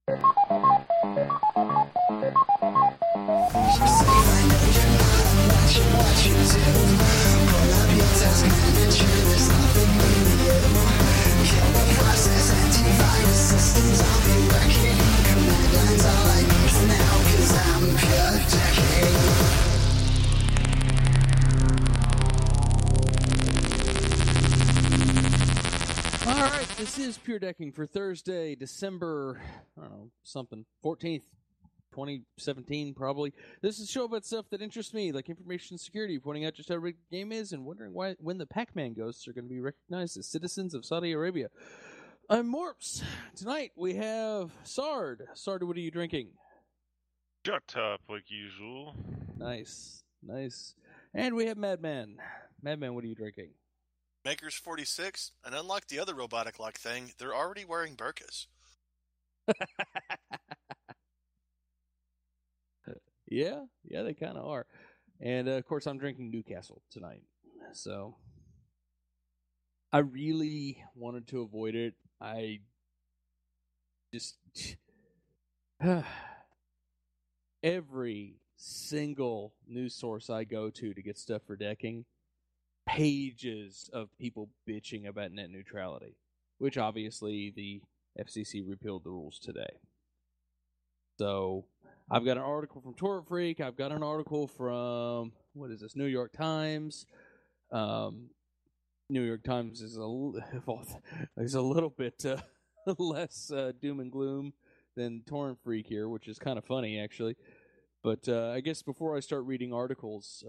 All right, this is Pure Decking for Thursday, December, 14th, 2017, probably. This is a show about stuff that interests me, like information security, pointing out just how rigged the game is, and wondering when the Pac-Man ghosts are going to be recognized as citizens of Saudi Arabia. I'm Morps. Tonight we have Sard. Sard, what are you drinking? Shut up, like usual. Nice. And we have Madman. Madman, what are you drinking? Maker's 46, and unlike the other robotic lock thing, they're already wearing burqas. Yeah, they kind of are. And, of course, I'm drinking Newcastle tonight. So, I really wanted to avoid it. I just... every single news source I go to get stuff for decking, pages of people bitching about net neutrality, which obviously the FCC repealed the rules today. So I've got an article from Torrent Freak. I've got an article from, New York Times. New York Times is a little bit less doom and gloom than Torrent Freak here, which is kind of funny, actually. But I guess before I start reading articles,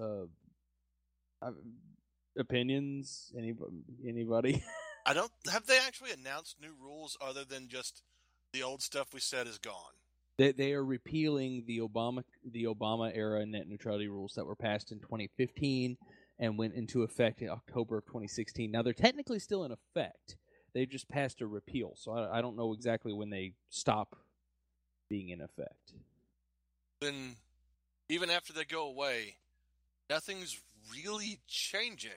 opinions? Anybody? Have they actually announced new rules other than just the old stuff we said is gone? They are repealing the Obama era net neutrality rules that were passed in 2015 and went into effect in October of 2016. Now they're technically still in effect. They just passed a repeal, so I don't know exactly when they stop being in effect. Then, even after they go away, nothing's really changing.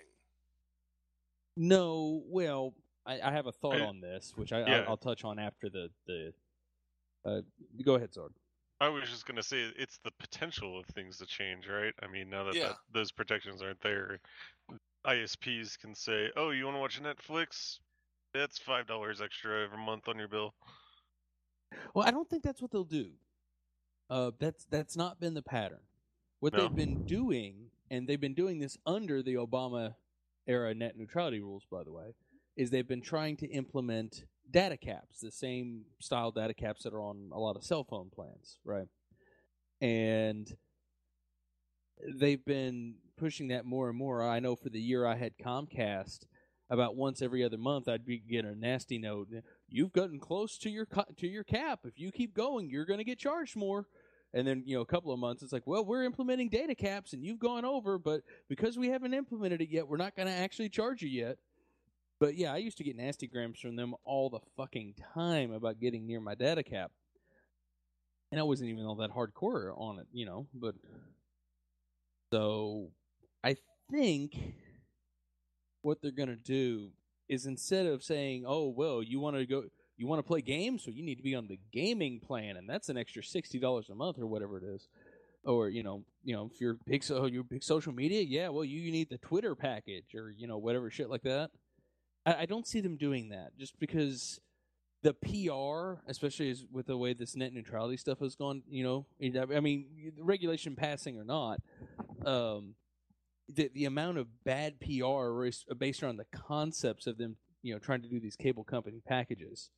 No, well, I have a thought on this, which I'll touch on after the go ahead, Zord. I was just going to say it's the potential of things to change, right? I mean, now that those protections aren't there, ISPs can say, oh, you want to watch Netflix? That's $5 extra every month on your bill. Well, I don't think that's what they'll do. That's not been the pattern. What they've been doing, and they've been doing this under the Obama era net neutrality rules, by the way, is they've been trying to implement data caps, the same style data caps that are on a lot of cell phone plans, right? And they've been pushing that more and more. I know for the year I had Comcast, about once every other month I'd get a nasty note. You've gotten close to your cap. If you keep going, you're going to get charged more. And then, a couple of months, it's like, well, we're implementing data caps, and you've gone over, but because we haven't implemented it yet, we're not going to actually charge you yet. But, yeah, I used to get nasty grams from them all the fucking time about getting near my data cap. And I wasn't even all that hardcore on it, but... So, I think what they're going to do is instead of saying, oh, well, you want to play games, so you need to be on the gaming plan, and that's an extra $60 a month or whatever it is. Or, if you're big social media, yeah, well, you need the Twitter package or, whatever shit like that. I don't see them doing that just because the PR, especially with the way this net neutrality stuff has gone, I mean, regulation passing or not, the amount of bad PR based around the concepts of them, trying to do these cable company packages,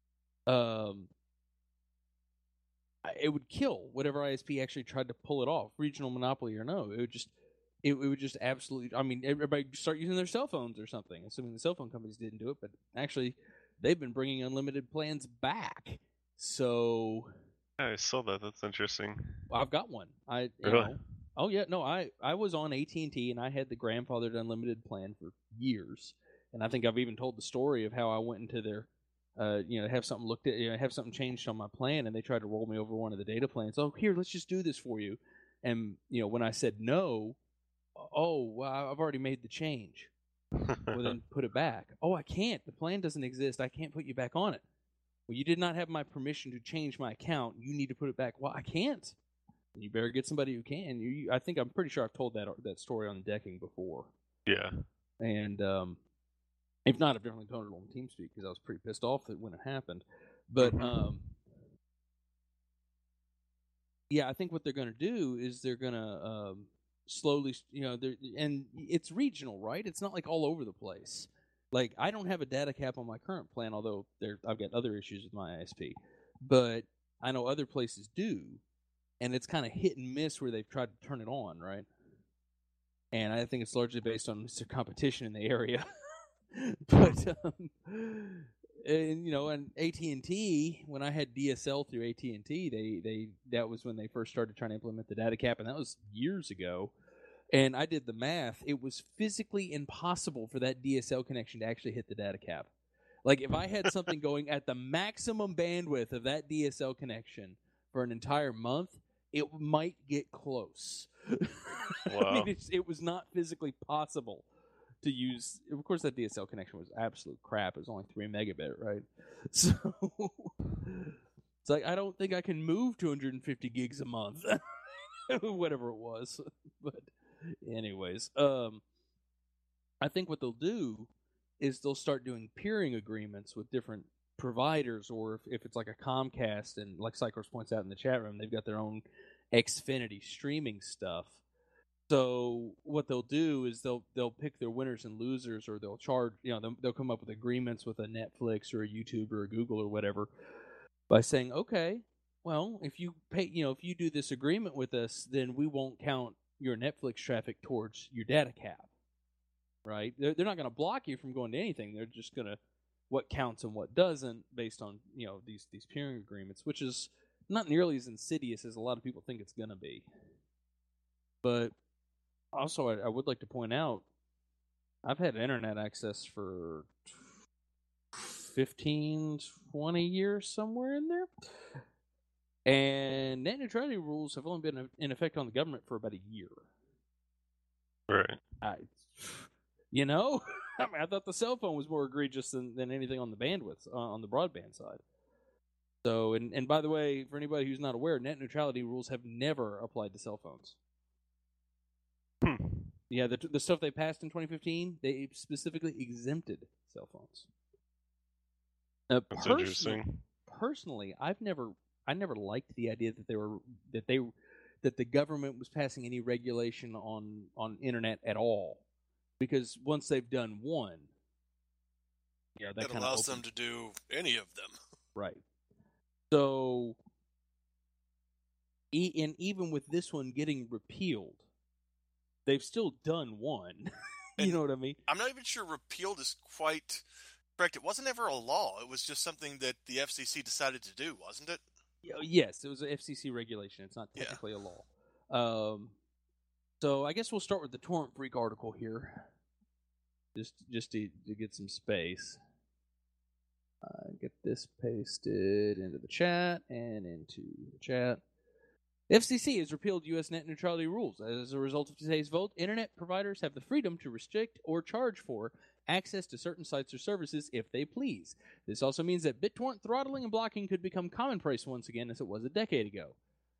it would kill whatever ISP actually tried to pull it off, regional monopoly or no. It would just absolutely. I mean, everybody start using their cell phones or something. Assuming the cell phone companies didn't do it, but actually, they've been bringing unlimited plans back. So I saw that. That's interesting. I've got one. Really? Oh yeah, no. I was on AT&T and I had the grandfathered unlimited plan for years, and I think I've even told the story of how I went into their, have something looked at, have something changed on my plan, and they tried to roll me over one of the data plans. Oh, here, let's just do this for you, and when I said no. Oh, well, I've already made the change. Well, then put it back. Oh, I can't. The plan doesn't exist. I can't put you back on it. well, you did not have my permission to change my account. You need to put it back. Well, I can't. You better get somebody who can. I'm pretty sure I've told that story on Decking before. Yeah. And if not, I've definitely told it on TeamSpeak because I was pretty pissed off when it happened. But yeah, I think what they're going to do is they're going to slowly, and it's regional, right? It's not like all over the place. Like, I don't have a data cap on my current plan, although I've got other issues with my ISP. But I know other places do, and it's kind of hit and miss where they've tried to turn it on, right? And I think it's largely based on competition in the area. But and AT&T, when I had DSL through AT&T, that was when they first started trying to implement the data cap, and that was years ago. And I did the math. It was physically impossible for that DSL connection to actually hit the data cap. Like, if I had something going at the maximum bandwidth of that DSL connection for an entire month, it might get close. Wow. I mean, it was not physically possible to use. Of course, that DSL connection was absolute crap. It was only 3 megabit, right? So it's like, I don't think I can move 250 gigs a month. Whatever it was. But anyways, I think what they'll do is they'll start doing peering agreements with different providers, or if it's like a Comcast, and like Cycros points out in the chat room, they've got their own Xfinity streaming stuff. So what they'll do is they'll pick their winners and losers, or they'll charge, they'll come up with agreements with a Netflix or a YouTube or a Google or whatever by saying, okay, well, if you pay, if you do this agreement with us, then we won't count your Netflix traffic towards your data cap, right? They're not going to block you from going to anything. They're just going to what counts and what doesn't based on these peering agreements, which is not nearly as insidious as a lot of people think it's going to be. But also, I would like to point out, I've had internet access for 15, 20 years, somewhere in there. And net neutrality rules have only been in effect on the government for about a year. Right. I thought the cell phone was more egregious than anything on the bandwidth, on the broadband side. So, and by the way, for anybody who's not aware, net neutrality rules have never applied to cell phones. Yeah, the stuff they passed in 2015, they specifically exempted cell phones. That's interesting. Personally, I never liked the idea that the government was passing any regulation on internet at all, because once they've done one, that allows them to do any of them. Right. So, and even with this one getting repealed, they've still done one. You know what I mean? I'm not even sure repealed is quite correct. It wasn't ever a law. It was just something that the FCC decided to do, wasn't it? Yes, it was an FCC regulation. It's not technically a law. So I guess we'll start with the Torrent Freak article here, just to get some space. Get this pasted into the chat and into the chat. The FCC has repealed U.S. net neutrality rules. As a result of today's vote, internet providers have the freedom to restrict or charge for access to certain sites or services if they please. This also means that BitTorrent throttling and blocking could become commonplace once again, as it was a decade ago.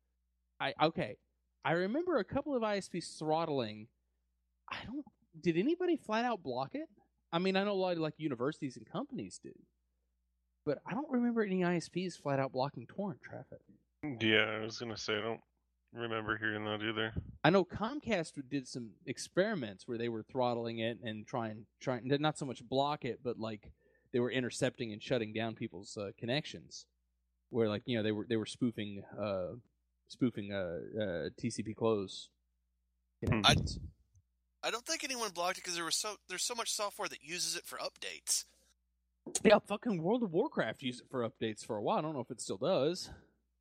I remember a couple of ISPs throttling. Did anybody flat out block it? I mean, I know a lot of like universities and companies do, but I don't remember any ISPs flat out blocking torrent traffic. Yeah, I was gonna say I don't remember hearing that either. I know Comcast did some experiments where they were throttling it and trying not so much block it, but like they were intercepting and shutting down people's connections. Where like they were spoofing TCP close connections. I don't think anyone blocked it because there's so much software that uses it for updates. Yeah, fucking World of Warcraft used it for updates for a while. I don't know if it still does.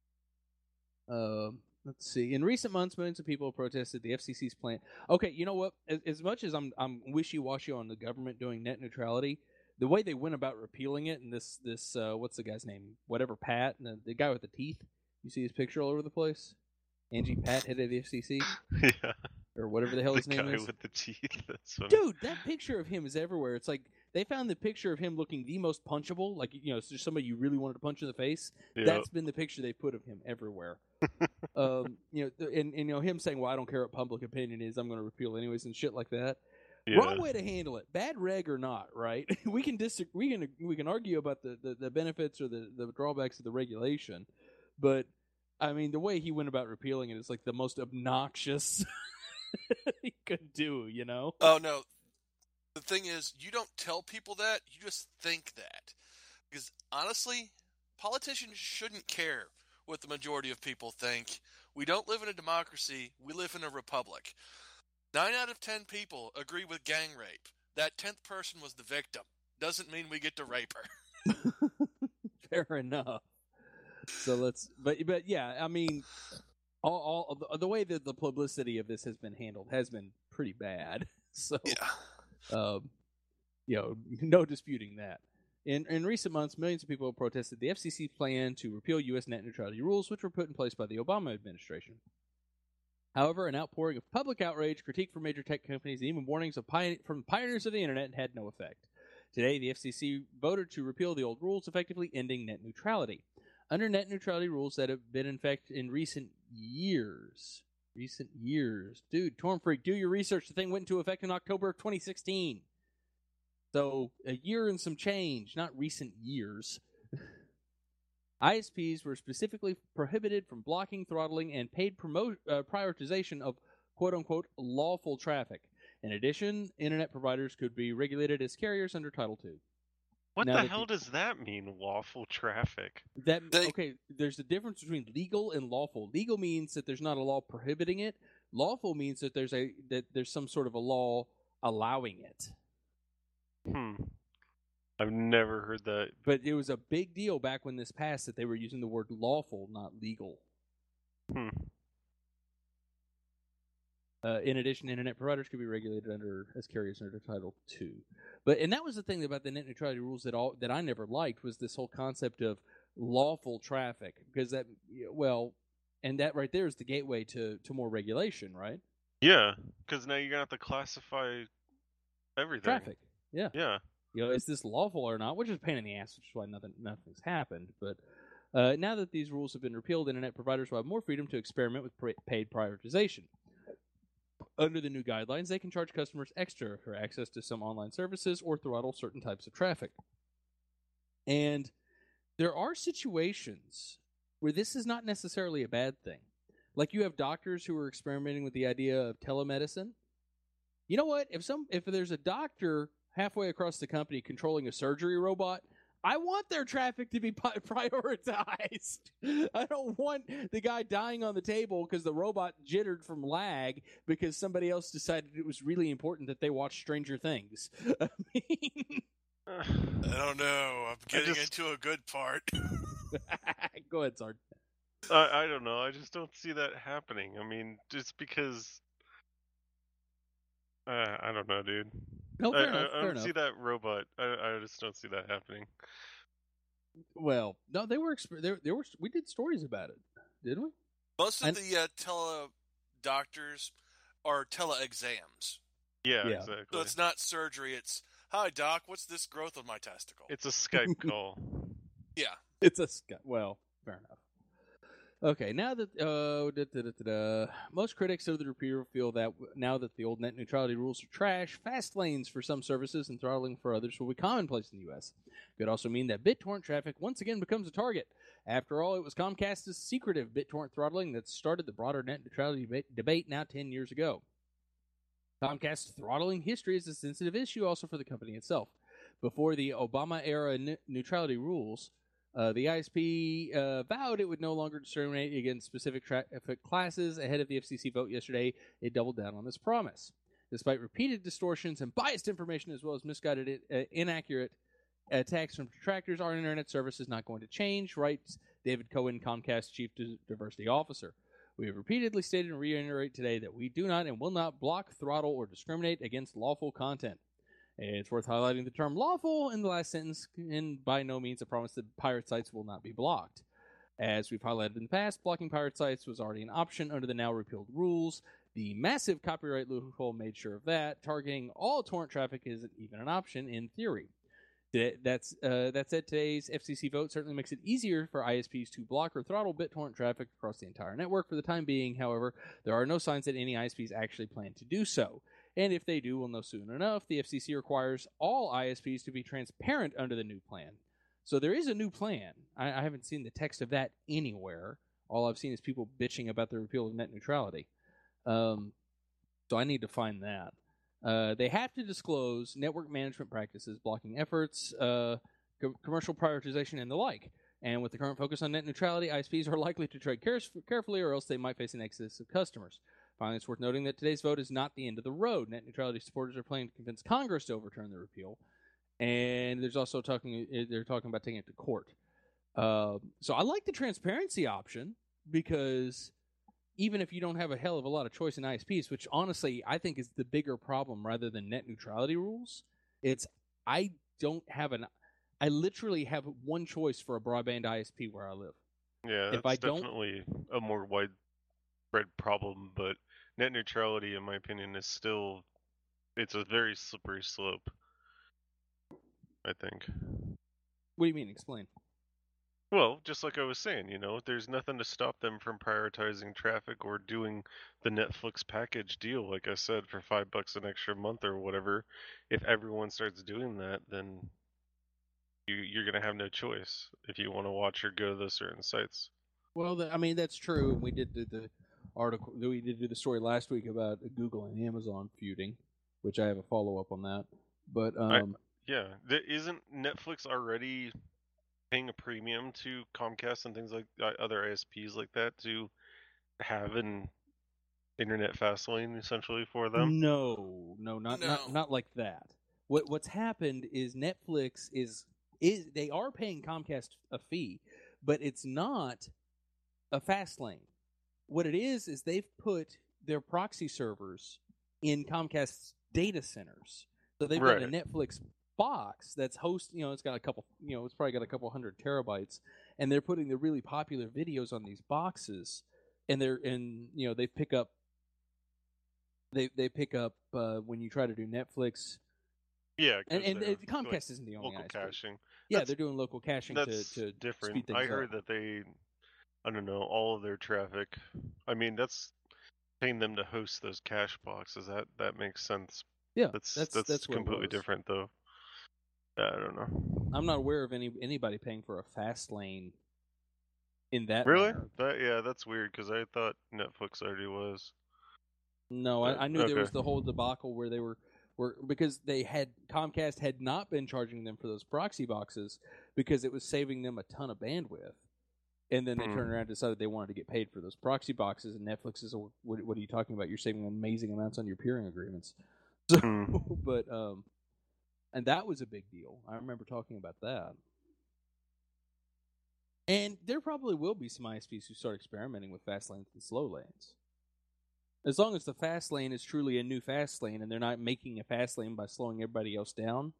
Let's see. In recent months, millions of people protested the FCC's plan. Okay, you know what? As much as I'm wishy-washy on the government doing net neutrality, the way they went about repealing it, and this what's the guy's name? Whatever, Pat, the guy with the teeth. You see his picture all over the place? Angie Pat, head of the FCC? Yeah. Or whatever the hell his name is. The guy with the teeth. That's funny. Dude, that picture of him is everywhere. It's like they found the picture of him looking the most punchable, like, it's just somebody you really wanted to punch in the face. Yep. That's been the picture they put of him everywhere. And him saying, "Well, I don't care what public opinion is. I'm going to repeal anyways," and shit like that. Yeah. Wrong way to handle it. Bad reg or not, right? We can disagree. We can argue about the benefits or the drawbacks of the regulation, but I mean, the way he went about repealing it is like the most obnoxious he could do. Oh no. The thing is, you don't tell people that. You just think that, because honestly, politicians shouldn't care what the majority of people think. We don't live in a democracy. We live in a republic. 9 out of 10 people agree with gang rape. That 10th person was the victim. Doesn't mean we get to rape her. Fair enough. So but yeah, I mean, all the way that the publicity of this has been handled has been pretty bad. So, no disputing that. In recent months, millions of people have protested the FCC's plan to repeal U.S. net neutrality rules, which were put in place by the Obama administration. However, an outpouring of public outrage, critique from major tech companies, and even warnings from pioneers of the internet had no effect. Today, the FCC voted to repeal the old rules, effectively ending net neutrality. Under net neutrality rules that have been in effect in recent years. Dude, Torn Freak, do your research. The thing went into effect in October of 2016. So, a year and some change, not recent years. ISPs were specifically prohibited from blocking, throttling, and paid prioritization of quote-unquote lawful traffic. In addition, internet providers could be regulated as carriers under Title II. What the hell does that mean, lawful traffic? Okay, there's a difference between legal and lawful. Legal means that there's not a law prohibiting it. Lawful means that there's some sort of a law allowing it. I've never heard that. But it was a big deal back when this passed that they were using the word lawful, not legal. In addition, internet providers could be regulated as carriers under Title II. And that was the thing about the net neutrality rules that I never liked, was this whole concept of lawful traffic, because that right there is the gateway to more regulation, right? Yeah, because now you're gonna have to classify everything. Traffic. Yeah. Yeah. Is this lawful or not? Which is a pain in the ass, which is why nothing's happened. But now that these rules have been repealed, internet providers will have more freedom to experiment with paid prioritization. Under the new guidelines, they can charge customers extra for access to some online services or throttle certain types of traffic. And there are situations where this is not necessarily a bad thing. Like, you have doctors who are experimenting with the idea of telemedicine. You know what? If there's a doctor halfway across the company controlling a surgery robot, I want their traffic to be prioritized. I don't want the guy dying on the table because the robot jittered from lag because somebody else decided it was really important that they watch Stranger Things. I mean, I don't know. I'm getting into a good part. Go ahead, Sard. I don't know. I just don't see that happening. I mean, just because... I don't know, dude. No, fair enough. I don't see that robot. I just don't see that happening. Well, no, they were. We did stories about it, didn't we? Most of the tele-doctors are tele-exams. Yeah, exactly. So it's not surgery. It's, "Hi, doc, what's this growth of my testicle?" It's a Skype call. Yeah. It's a Skype. Well, fair enough. Okay, now that most critics of the repeal feel that now that the old net neutrality rules are trash, fast lanes for some services and throttling for others will be commonplace in the U.S. It could also mean that BitTorrent traffic once again becomes a target. After all, it was Comcast's secretive BitTorrent throttling that started the broader net neutrality debate now 10 years ago. Comcast's throttling history is a sensitive issue also for the company itself. Before the Obama-era neutrality rules, the ISP vowed it would no longer discriminate against specific traffic classes. Ahead of the FCC vote yesterday, it doubled down on this promise. Despite repeated distortions and biased information, as well as misguided, inaccurate attacks from detractors, our internet service is not going to change, writes David Cohen, Comcast Chief Diversity Officer. We have repeatedly stated and reiterate today that we do not and will not block, throttle, or discriminate against lawful content. It's worth highlighting the term lawful in the last sentence, and by no means a promise that pirate sites will not be blocked. As we've highlighted in the past, blocking pirate sites was already an option under the now repealed rules. The massive copyright loophole made sure of that. Targeting all torrent traffic isn't even an option in theory. That said, today's FCC vote certainly makes it easier for ISPs to block or throttle BitTorrent traffic across the entire network. For the time being, however, there are no signs that any ISPs actually plan to do so. And if they do, we'll know soon enough. The FCC requires all ISPs to be transparent under the new plan. So there is a new plan. I haven't seen the text of that anywhere. All I've seen is people bitching about the repeal of net neutrality. So I need to find that. They have to disclose network management practices, blocking efforts, commercial prioritization, and the like. And with the current focus on net neutrality, ISPs are likely to tread carefully, or else they might face an exodus of customers. Finally, it's worth noting that today's vote is not the end of the road. Net neutrality supporters are planning to convince Congress to overturn the repeal, and there's also they're talking about taking it to court. So I like the transparency option, because even if you don't have a hell of a lot of choice in ISPs, which honestly I think is the bigger problem rather than net neutrality rules, I literally have one choice for a broadband ISP where I live. Yeah, that's definitely a more widespread problem, but net neutrality, in my opinion, it's a very slippery slope, I think. What do you mean? Explain. Well, just like I was saying, there's nothing to stop them from prioritizing traffic or doing the Netflix package deal, like I said, for $5 an extra month or whatever. If everyone starts doing that, then you're going to have no choice if you want to watch or go to those certain sites. Well, that's true. We did do the article. We did do the story last week about Google and Amazon feuding, which I have a follow-up on that. But isn't Netflix already paying a premium to Comcast and things like other ISPs like that to have an internet fast lane essentially for them? No, not like that. What's happened is Netflix is they are paying Comcast a fee, but it's not a fast lane. What it is they've put their proxy servers in Comcast's data centers. So they've got a Netflix box that's it's got a couple, it's probably got a couple hundred terabytes, and they're putting the really popular videos on these boxes, and they pick up when you try to do Netflix. Yeah, and Comcast isn't the only local ISP. Caching. Yeah, they're doing local caching to different. Speed things I heard up. that they, I don't know, all of their traffic. I mean, that's paying them to host those cache boxes. That makes sense. Yeah, that's completely different though. I don't know. I'm not aware of anybody paying for a fast lane in that. Really? Manner. That's weird because I thought Netflix already was. No, I knew there was the whole debacle where they were because Comcast had not been charging them for those proxy boxes because it was saving them a ton of bandwidth, and then they turned around and decided they wanted to get paid for those proxy boxes, and Netflix is, what are you talking about? You're saving amazing amounts on your peering agreements. So, but and that was a big deal. I remember talking about that. And there probably will be some ISPs who start experimenting with fast lanes and slow lanes. As long as the fast lane is truly a new fast lane and they're not making a fast lane by slowing everybody else down,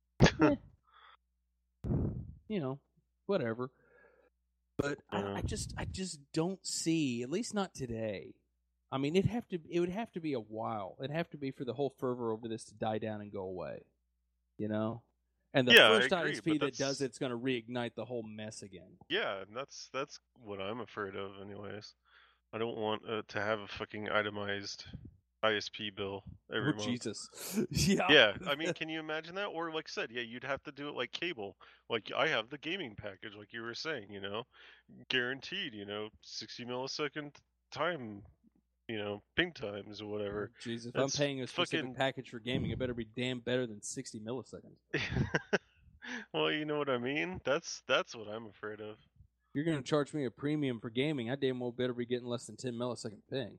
whatever. But I just don't see, at least not today. I mean, it would have to be a while. It'd have to be for the whole fervor over this to die down and go away. And the first ISP that does it's going to reignite the whole mess again. Yeah, and that's what I'm afraid of, anyways. I don't want to have a fucking itemized ISP bill every month. Jesus. Yeah. Yeah, I mean, can you imagine that? Or like I said, you'd have to do it like cable. Like I have the gaming package, like you were saying, guaranteed, 60 millisecond time. Ping times or whatever. Jesus, if I'm paying a specific package for gaming, it better be damn better than 60 milliseconds. Well, you know what I mean? That's what I'm afraid of. You're going to charge me a premium for gaming, I damn well better be getting less than 10 millisecond ping.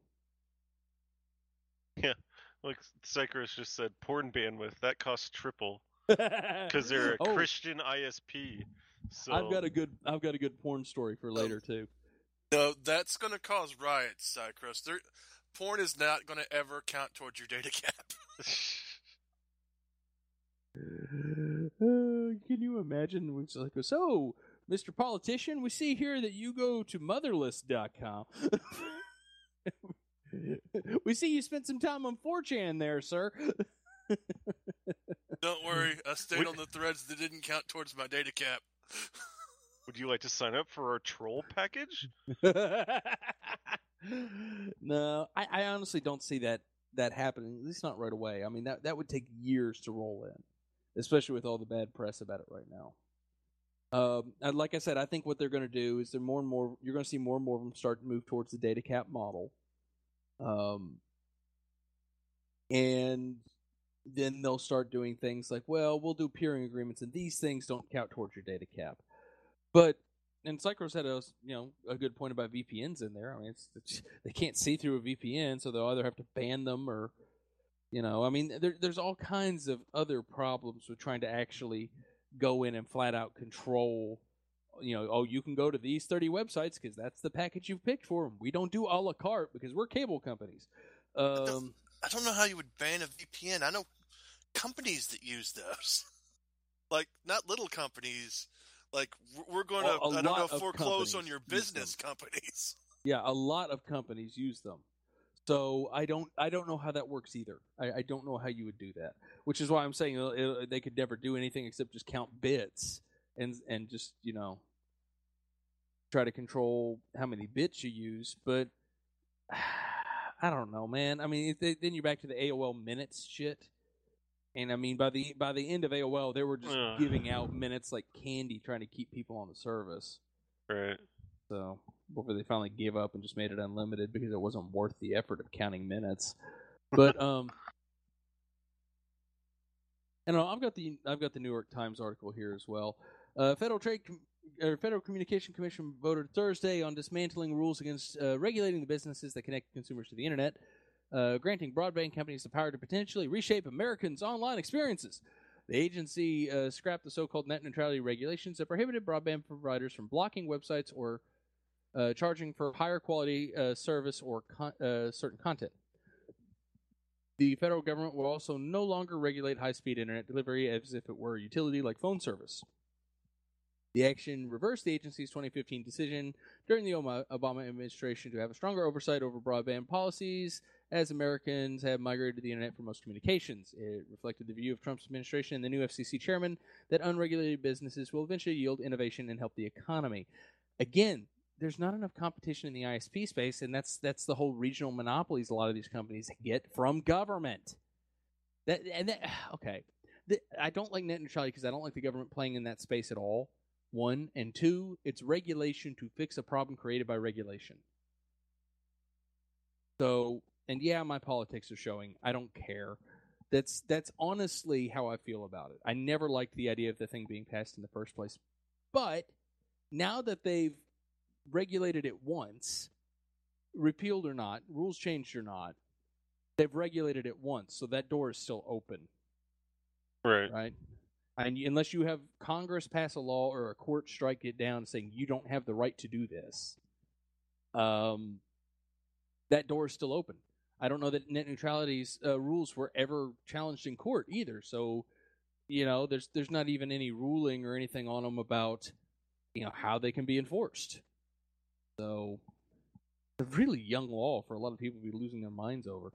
Yeah, like Cycros just said, porn bandwidth, that costs triple. Because they're a Christian ISP. So I've got a good porn story for later, too. No, that's going to cause riots, Chris. Porn is not going to ever count towards your data cap. Can you imagine? It's like, so, Mr. Politician, we see here that you go to motherless.com. We see you spent some time on 4chan there, sir. Don't worry, I stayed on the threads that didn't count towards my data cap. Would you like to sign up for our troll package? No, I honestly don't see that happening, at least not right away. I mean, that would take years to roll in, especially with all the bad press about it right now. Like I said, I think what they're going to do is you're going to see more and more of them start to move towards the data cap model. And then they'll start doing things like, well, we'll do peering agreements, and these things don't count towards your data cap. But, and Psychros had a good point about VPNs in there. I mean, they can't see through a VPN, so they'll either have to ban them or, I mean, there's all kinds of other problems with trying to actually go in and flat out control, you can go to these 30 websites because that's the package you've picked for them. We don't do a la carte because we're cable companies. I don't know how you would ban a VPN. I know companies that use those. Like, not little companies. Like, we're going to foreclose on your business companies. Yeah, a lot of companies use them. So I don't know how that works either. I don't know how you would do that, which is why I'm saying they could never do anything except just count bits and just try to control how many bits you use. But I don't know, man. I mean, then you're back to the AOL minutes shit. And I mean, by the end of AOL, they were just giving out minutes like candy, trying to keep people on the service. Right. So before they finally gave up and just made it unlimited because it wasn't worth the effort of counting minutes. But I know I've got the New York Times article here as well. Federal Communication Commission voted Thursday on dismantling rules against regulating the businesses that connect consumers to the internet, granting broadband companies the power to potentially reshape Americans' online experiences. The agency scrapped the so-called net neutrality regulations that prohibited broadband providers from blocking websites or charging for higher quality service or certain content. The federal government will also no longer regulate high-speed internet delivery as if it were a utility like phone service. The action reversed the agency's 2015 decision during the Obama administration to have a stronger oversight over broadband policies as Americans have migrated to the internet for most communications. It reflected the view of Trump's administration and the new FCC chairman that unregulated businesses will eventually yield innovation and help the economy. Again, there's not enough competition in the ISP space, and that's the whole regional monopolies a lot of these companies get from government. I don't like net neutrality because I don't like the government playing in that space at all. One, and two, it's regulation to fix a problem created by regulation. So, and yeah, my politics are showing. I don't care. That's honestly how I feel about it. I never liked the idea of the thing being passed in the first place. But now that they've regulated it once, repealed or not, rules changed or not, they've regulated it once, so that door is still open. Right? And unless you have Congress pass a law or a court strike it down saying you don't have the right to do this, that door is still open. I don't know that net neutrality's rules were ever challenged in court either. So, there's not even any ruling or anything on them about, how they can be enforced. So, it's a really young law for a lot of people to be losing their minds over.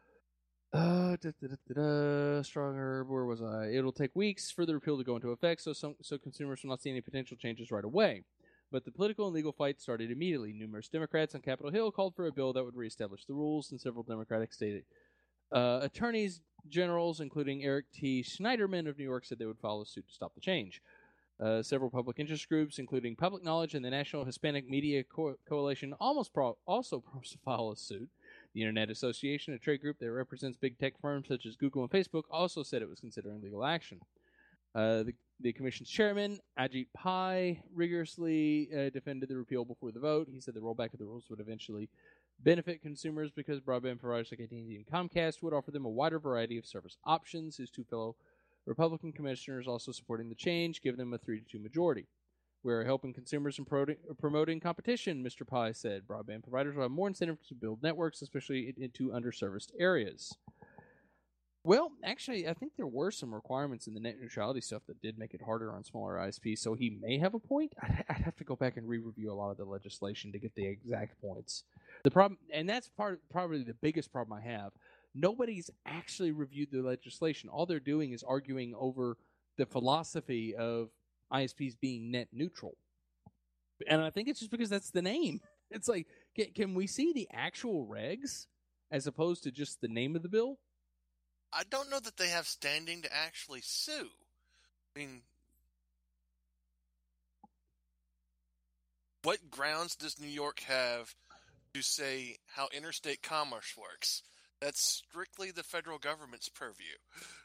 Stronger. Where was I? It'll take weeks for the repeal to go into effect, so consumers will not see any potential changes right away. But the political and legal fight started immediately. Numerous Democrats on Capitol Hill called for a bill that would reestablish the rules, and several Democratic state attorneys generals, including Eric T. Schneiderman of New York, said they would follow suit to stop the change. Several public interest groups, including Public Knowledge and the National Hispanic Media Coalition, also follow suit. The Internet Association, a trade group that represents big tech firms such as Google and Facebook, also said it was considering legal action. The commission's chairman, Ajit Pai, rigorously defended the repeal before the vote. He said the rollback of the rules would eventually benefit consumers because broadband providers like AT&T and Comcast would offer them a wider variety of service options. His two fellow Republican commissioners also supporting the change, giving them a 3-2 majority. We're helping consumers and promoting competition, Mr. Pai said. Broadband providers will have more incentive to build networks, especially into underserviced areas. Well, actually, I think there were some requirements in the net neutrality stuff that did make it harder on smaller ISPs, so he may have a point. I'd have to go back and re-review a lot of the legislation to get the exact points. The problem, and that's probably the biggest problem I have, nobody's actually reviewed the legislation. All they're doing is arguing over the philosophy of ISPs being net neutral. And I think it's just because that's the name. It's like, can we see the actual regs as opposed to just the name of the bill? I don't know that they have standing to actually sue. I mean, what grounds does New York have to say how interstate commerce works? That's strictly the federal government's purview.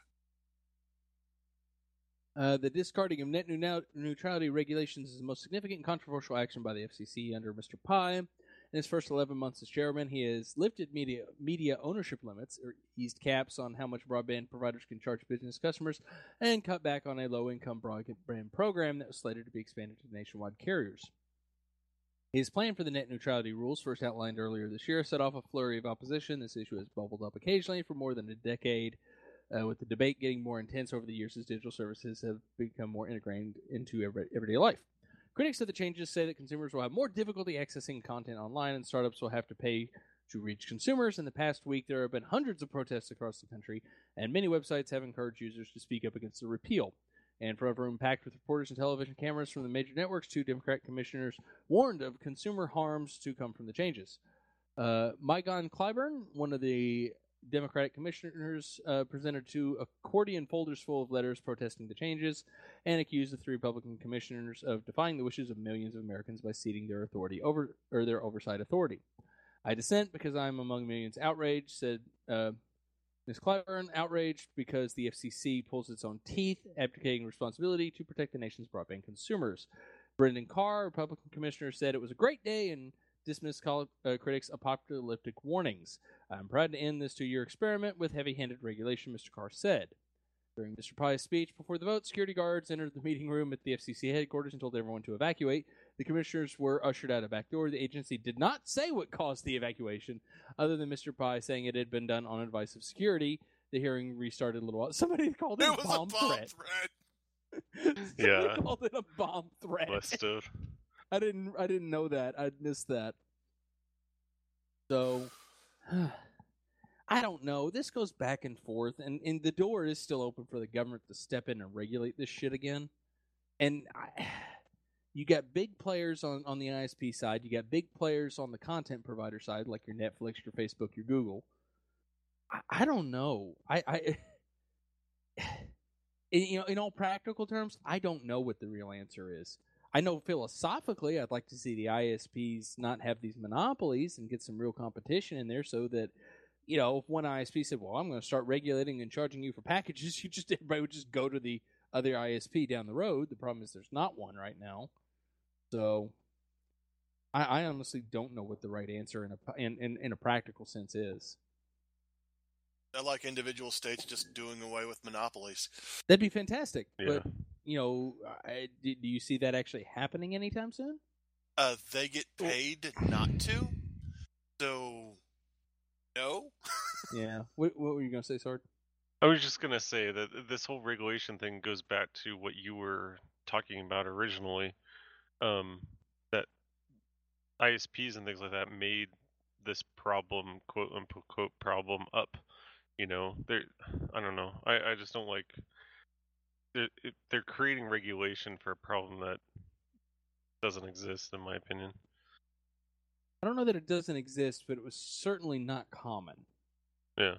The discarding of net neutrality regulations is the most significant and controversial action by the FCC under Mr. Pai. In his first 11 months as chairman, he has lifted media ownership limits, or eased caps on how much broadband providers can charge business customers, and cut back on a low-income broadband program that was slated to be expanded to nationwide carriers. His plan for the net neutrality rules, first outlined earlier this year, set off a flurry of opposition. This issue has bubbled up occasionally for more than a decade, with the debate getting more intense over the years as digital services have become more integrated into everyday life. Critics of the changes say that consumers will have more difficulty accessing content online, and startups will have to pay to reach consumers. In the past week, there have been hundreds of protests across the country, and many websites have encouraged users to speak up against the repeal. And for a room packed with reporters and television cameras from the major networks, 2 Democratic commissioners warned of consumer harms to come from the changes. Megan Clyburn, one of the Democratic commissioners, presented 2 accordion folders full of letters protesting the changes, and accused the 3 Republican commissioners of defying the wishes of millions of Americans by ceding their authority their oversight authority. I dissent because I am among millions outraged, said Ms. Clyburn, outraged because the FCC pulls its own teeth, abdicating responsibility to protect the nation's broadband consumers. Brendan Carr, Republican commissioner, said it was a great day and dismissed critics' apocalyptic warnings. I'm proud to end this 2-year experiment with heavy-handed regulation, Mr. Carr said. During Mr. Pai's speech before the vote, security guards entered the meeting room at the FCC headquarters and told everyone to evacuate. The commissioners were ushered out a back door. The agency did not say what caused the evacuation, other than Mr. Pai saying it had been done on advice of security. The hearing restarted a little while. Somebody called it a bomb threat. Yeah. Somebody called it a bomb threat. Must have. I didn't know that. I missed that. So, I don't know. This goes back and forth, and the door is still open for the government to step in and regulate this shit again. And you got big players on the ISP side. You got big players on the content provider side, like your Netflix, your Facebook, your Google. I don't know. In all practical terms, I don't know what the real answer is. I know philosophically I'd like to see the ISPs not have these monopolies and get some real competition in there so that, if one ISP said, well, I'm going to start regulating and charging you for packages, everybody would just go to the other ISP down the road. The problem is there's not one right now. So I honestly don't know what the right answer in a practical sense is. I like individual states just doing away with monopolies. That'd be fantastic. Yeah. But, do you see that actually happening anytime soon? They get paid not to. So, no. Yeah. What were you going to say, Sword? I was just going to say that this whole regulation thing goes back to what you were talking about originally, that ISPs and things like that made this problem, quote unquote, problem up. I don't know. I just don't like. They're creating regulation for a problem that doesn't exist, in my opinion. I don't know that it doesn't exist, but it was certainly not common. Yeah.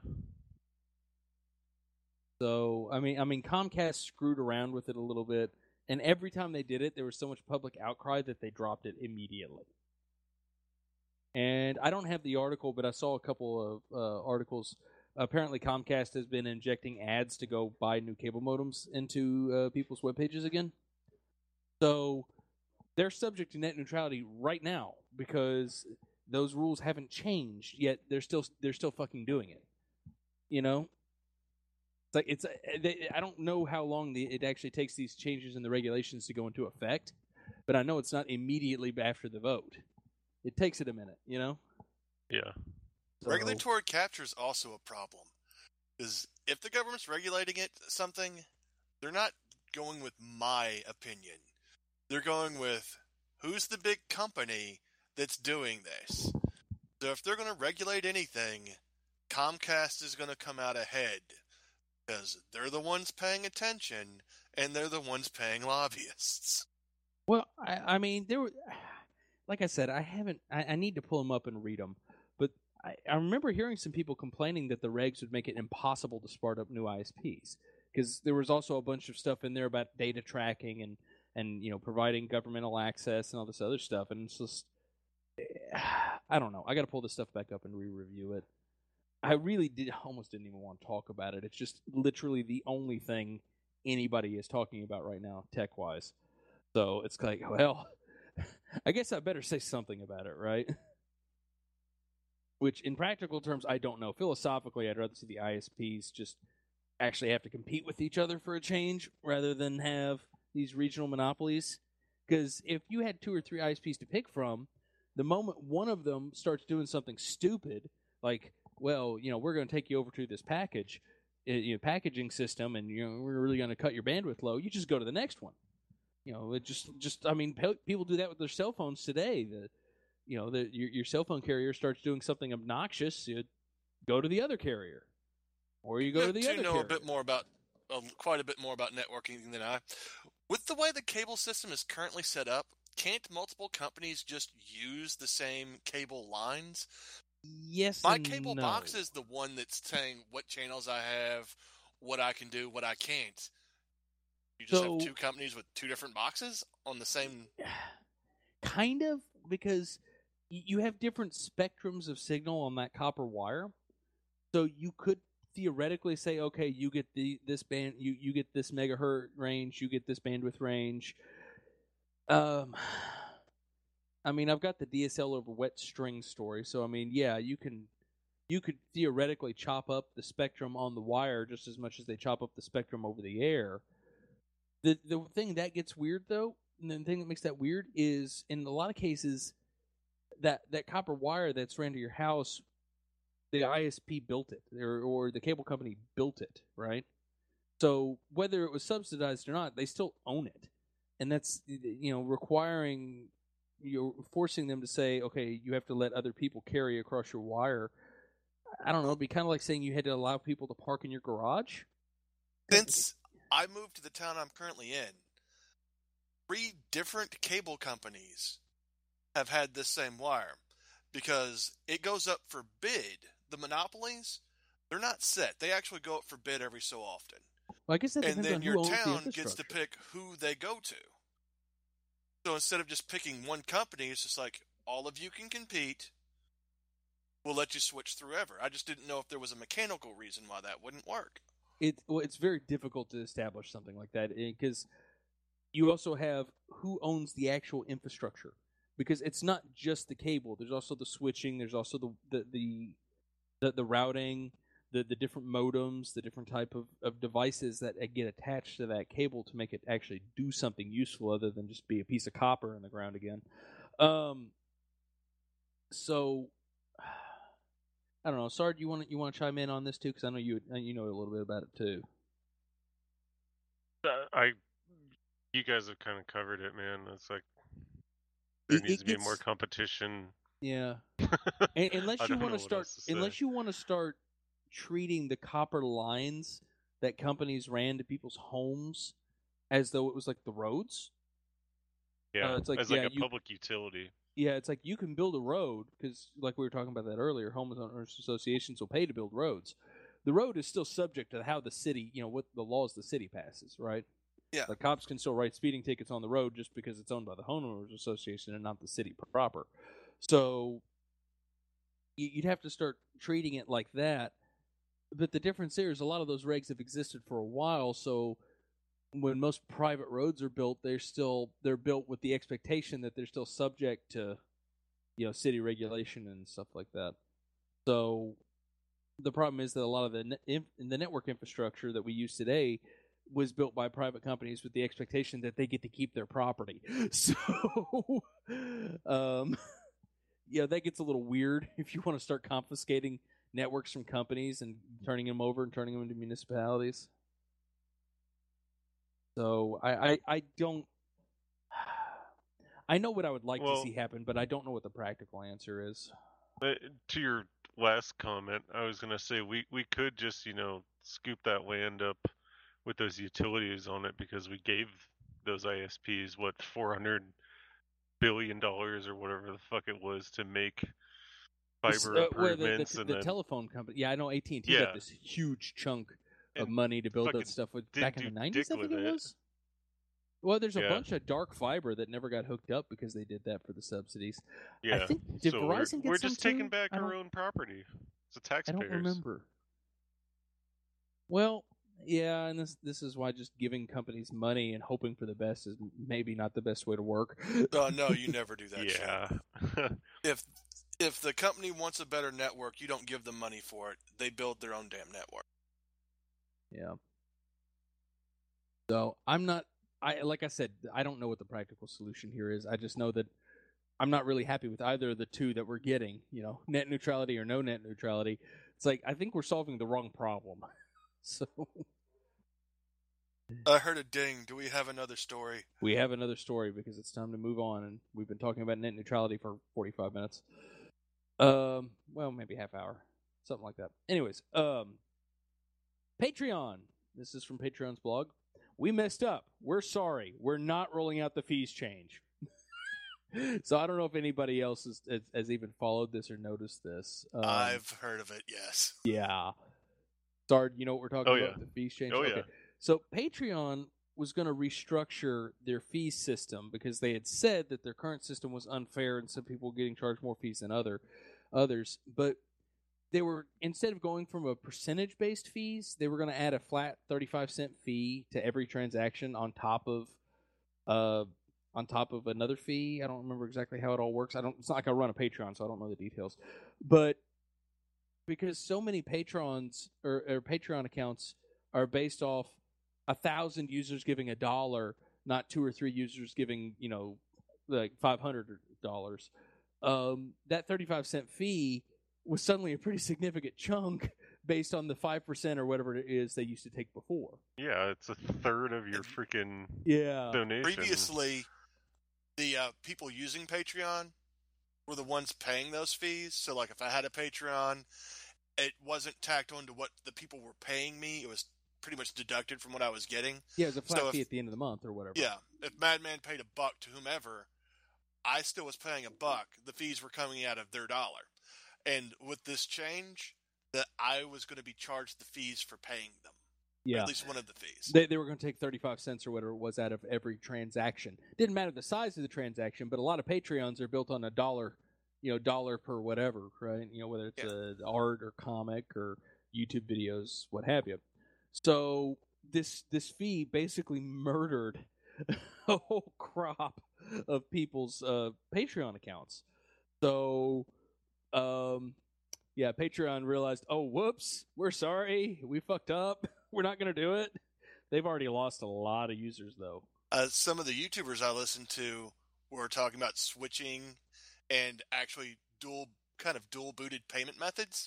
So I mean, Comcast screwed around with it a little bit, and every time they did it, there was so much public outcry that they dropped it immediately. And I don't have the article, but I saw a couple of articles. Apparently, Comcast has been injecting ads to go buy new cable modems into people's web pages again. So they're subject to net neutrality right now because those rules haven't changed yet. They're still fucking doing it. It's like I don't know how long it actually takes these changes in the regulations to go into effect, but I know it's not immediately after the vote. It takes it a minute, Yeah. So, regulatory capture is also a problem. Because if the government's regulating something, they're not going with my opinion. They're going with who's the big company that's doing this. So if they're going to regulate anything, Comcast is going to come out ahead because they're the ones paying attention and they're the ones paying lobbyists. Well, I mean, there were, like I said, I need to pull them up and read them. But I remember hearing some people complaining that the regs would make it impossible to start up new ISPs because there was also a bunch of stuff in there about data tracking and providing governmental access and all this other stuff. And it's just, I don't know. I got to pull this stuff back up and re-review it. I really almost didn't even want to talk about it. It's just literally the only thing anybody is talking about right now, tech-wise. So it's like, well, I guess I better say something about it, right? Which, in practical terms, I don't know. Philosophically, I'd rather see the ISPs just actually have to compete with each other for a change rather than have these regional monopolies. Because if you had 2 or 3 ISPs to pick from, the moment one of them starts doing something stupid, like, well, we're going to take you over to this packaging system, and we're really going to cut your bandwidth low, you just go to the next one. It just I mean, people do that with their cell phones today. Your cell phone carrier starts doing something obnoxious, you go to the other carrier, or you go to the other. You know quite a bit more about networking than I. With the way the cable system is currently set up, can't multiple companies just use the same cable lines? Yes. My cable box is the one that's saying what channels I have, what I can do, what I can't. You just have 2 companies with 2 different boxes on the same... Kind of, because you have different spectrums of signal on that copper wire. So you could theoretically say, okay, you get this band, you get this megahertz range, you get this bandwidth range. I mean, I've got the DSL over wet string story, so I mean, yeah, you could theoretically chop up the spectrum on the wire just as much as they chop up the spectrum over the air. The thing that gets weird, though, and the thing that makes that weird is, in a lot of cases, that copper wire that's ran to your house, the ISP built it, or the cable company built it, right? So whether it was subsidized or not, they still own it. And that's, requiring, you're forcing them to say, okay, you have to let other people carry across your wire. I don't know, it'd be kind of like saying you had to allow people to park in your garage. Since I moved to the town I'm currently in, 3 different cable companies have had this same wire because it goes up for bid. The monopolies, they're not set. They actually go up for bid every so often. Well, I guess that depends on who owns the infrastructure. And then your town gets to pick who they go to. So instead of just picking one company, it's just like, all of you can compete. We'll let you switch through ever. I just didn't know if there was a mechanical reason why that wouldn't work. It's very difficult to establish something like that because you also have who owns the actual infrastructure, because it's not just the cable. There's also the switching. There's also the routing, the different modems, the different type of devices that get attached to that cable to make it actually do something useful other than just be a piece of copper in the ground again. So I don't know. Sard, you want to chime in on this too? Because I know you know a little bit about it too. You guys have kind of covered it, man. It's like there needs to be more competition. Yeah. Unless you want to start treating the copper lines that companies ran to people's homes as though it was like the roads. Yeah, it's like, as like a public utility. Yeah, it's like you can build a road because, like we were talking about that earlier, homeowners associations will pay to build roads. The road is still subject to how the city, what the laws the city passes, right? Yeah. The cops can still write speeding tickets on the road just because it's owned by the homeowners association and not the city proper. So you'd have to start treating it like that. But the difference there is a lot of those regs have existed for a while, so when most private roads are built, they're built with the expectation that they're still subject to, city regulation and stuff like that. So the problem is that a lot of the network infrastructure that we use today was built by private companies with the expectation that they get to keep their property. So, that gets a little weird if you want to start confiscating networks from companies and turning them over and turning them into municipalities. So I don't. I know what I would like to see happen, but I don't know what the practical answer is. To your last comment, I was going to say we could just, scoop that land up with those utilities on it, because we gave those ISPs, $400 billion or whatever the fuck it was to make fiber improvements. The telephone company. Yeah, I know AT&T got this huge chunk of money to build that stuff with back in the 90s, I think it was. Well, there's a bunch of dark fiber that never got hooked up because they did that for the subsidies. Yeah. I think, did Verizon get we're just taking too? back our own property. It's a taxpayers. I don't remember. Well, yeah, and this is why just giving companies money and hoping for the best is maybe not the best way to work. No, you never do that. Yeah. If the company wants a better network, you don't give them money for it. They build their own damn network. Yeah. So like I said, I don't know what the practical solution here is. I just know that I'm not really happy with either of the two that we're getting, net neutrality or no net neutrality. It's like, I think we're solving the wrong problem. So I heard a ding. Do we have another story? We have another story because it's time to move on, and we've been talking about net neutrality for 45 minutes. Well, maybe half hour, something like that. Anyways, Patreon. This is from Patreon's blog. We messed up. We're sorry. We're not rolling out the fees change. So I don't know if anybody else has even followed this or noticed this. I've heard of it, yes. Yeah. Sard, you know what we're talking about? The fees change? Oh, yeah. So Patreon was going to restructure their fee system because they had said that their current system was unfair and some people were getting charged more fees than others. But they were, instead of going from a percentage-based fees, they were going to add a flat 35-cent fee to every transaction on top of another fee. I don't remember exactly how it all works. It's not like I run a Patreon, so I don't know the details. But because so many patrons or Patreon accounts are based off 1,000 users giving $1, not 2 or 3 users giving, like $500. That 35-cent fee was suddenly a pretty significant chunk based on the 5% or whatever it is they used to take before. Yeah, it's a third of your freaking donation. Previously, the people using Patreon were the ones paying those fees. So, like, if I had a Patreon, it wasn't tacked onto what the people were paying me. It was pretty much deducted from what I was getting. Yeah, it was a flat fee at the end of the month or whatever. Yeah, if Madman paid $1 to whomever, I still was paying $1. The fees were coming out of their $1. And with this change, that I was going to be charged the fees for paying them. Yeah. Or at least one of the fees. They were going to take 35 cents or whatever it was out of every transaction. Didn't matter the size of the transaction, but a lot of Patreons are built on $1, dollar per whatever, right? Whether it's art or comic or YouTube videos, what have you. So this fee basically murdered a whole crop of people's Patreon accounts. So Patreon realized, oh, whoops, we're sorry, we fucked up, we're not going to do it. They've already lost a lot of users, though. Some of the YouTubers I listened to were talking about switching and actually dual booted payment methods.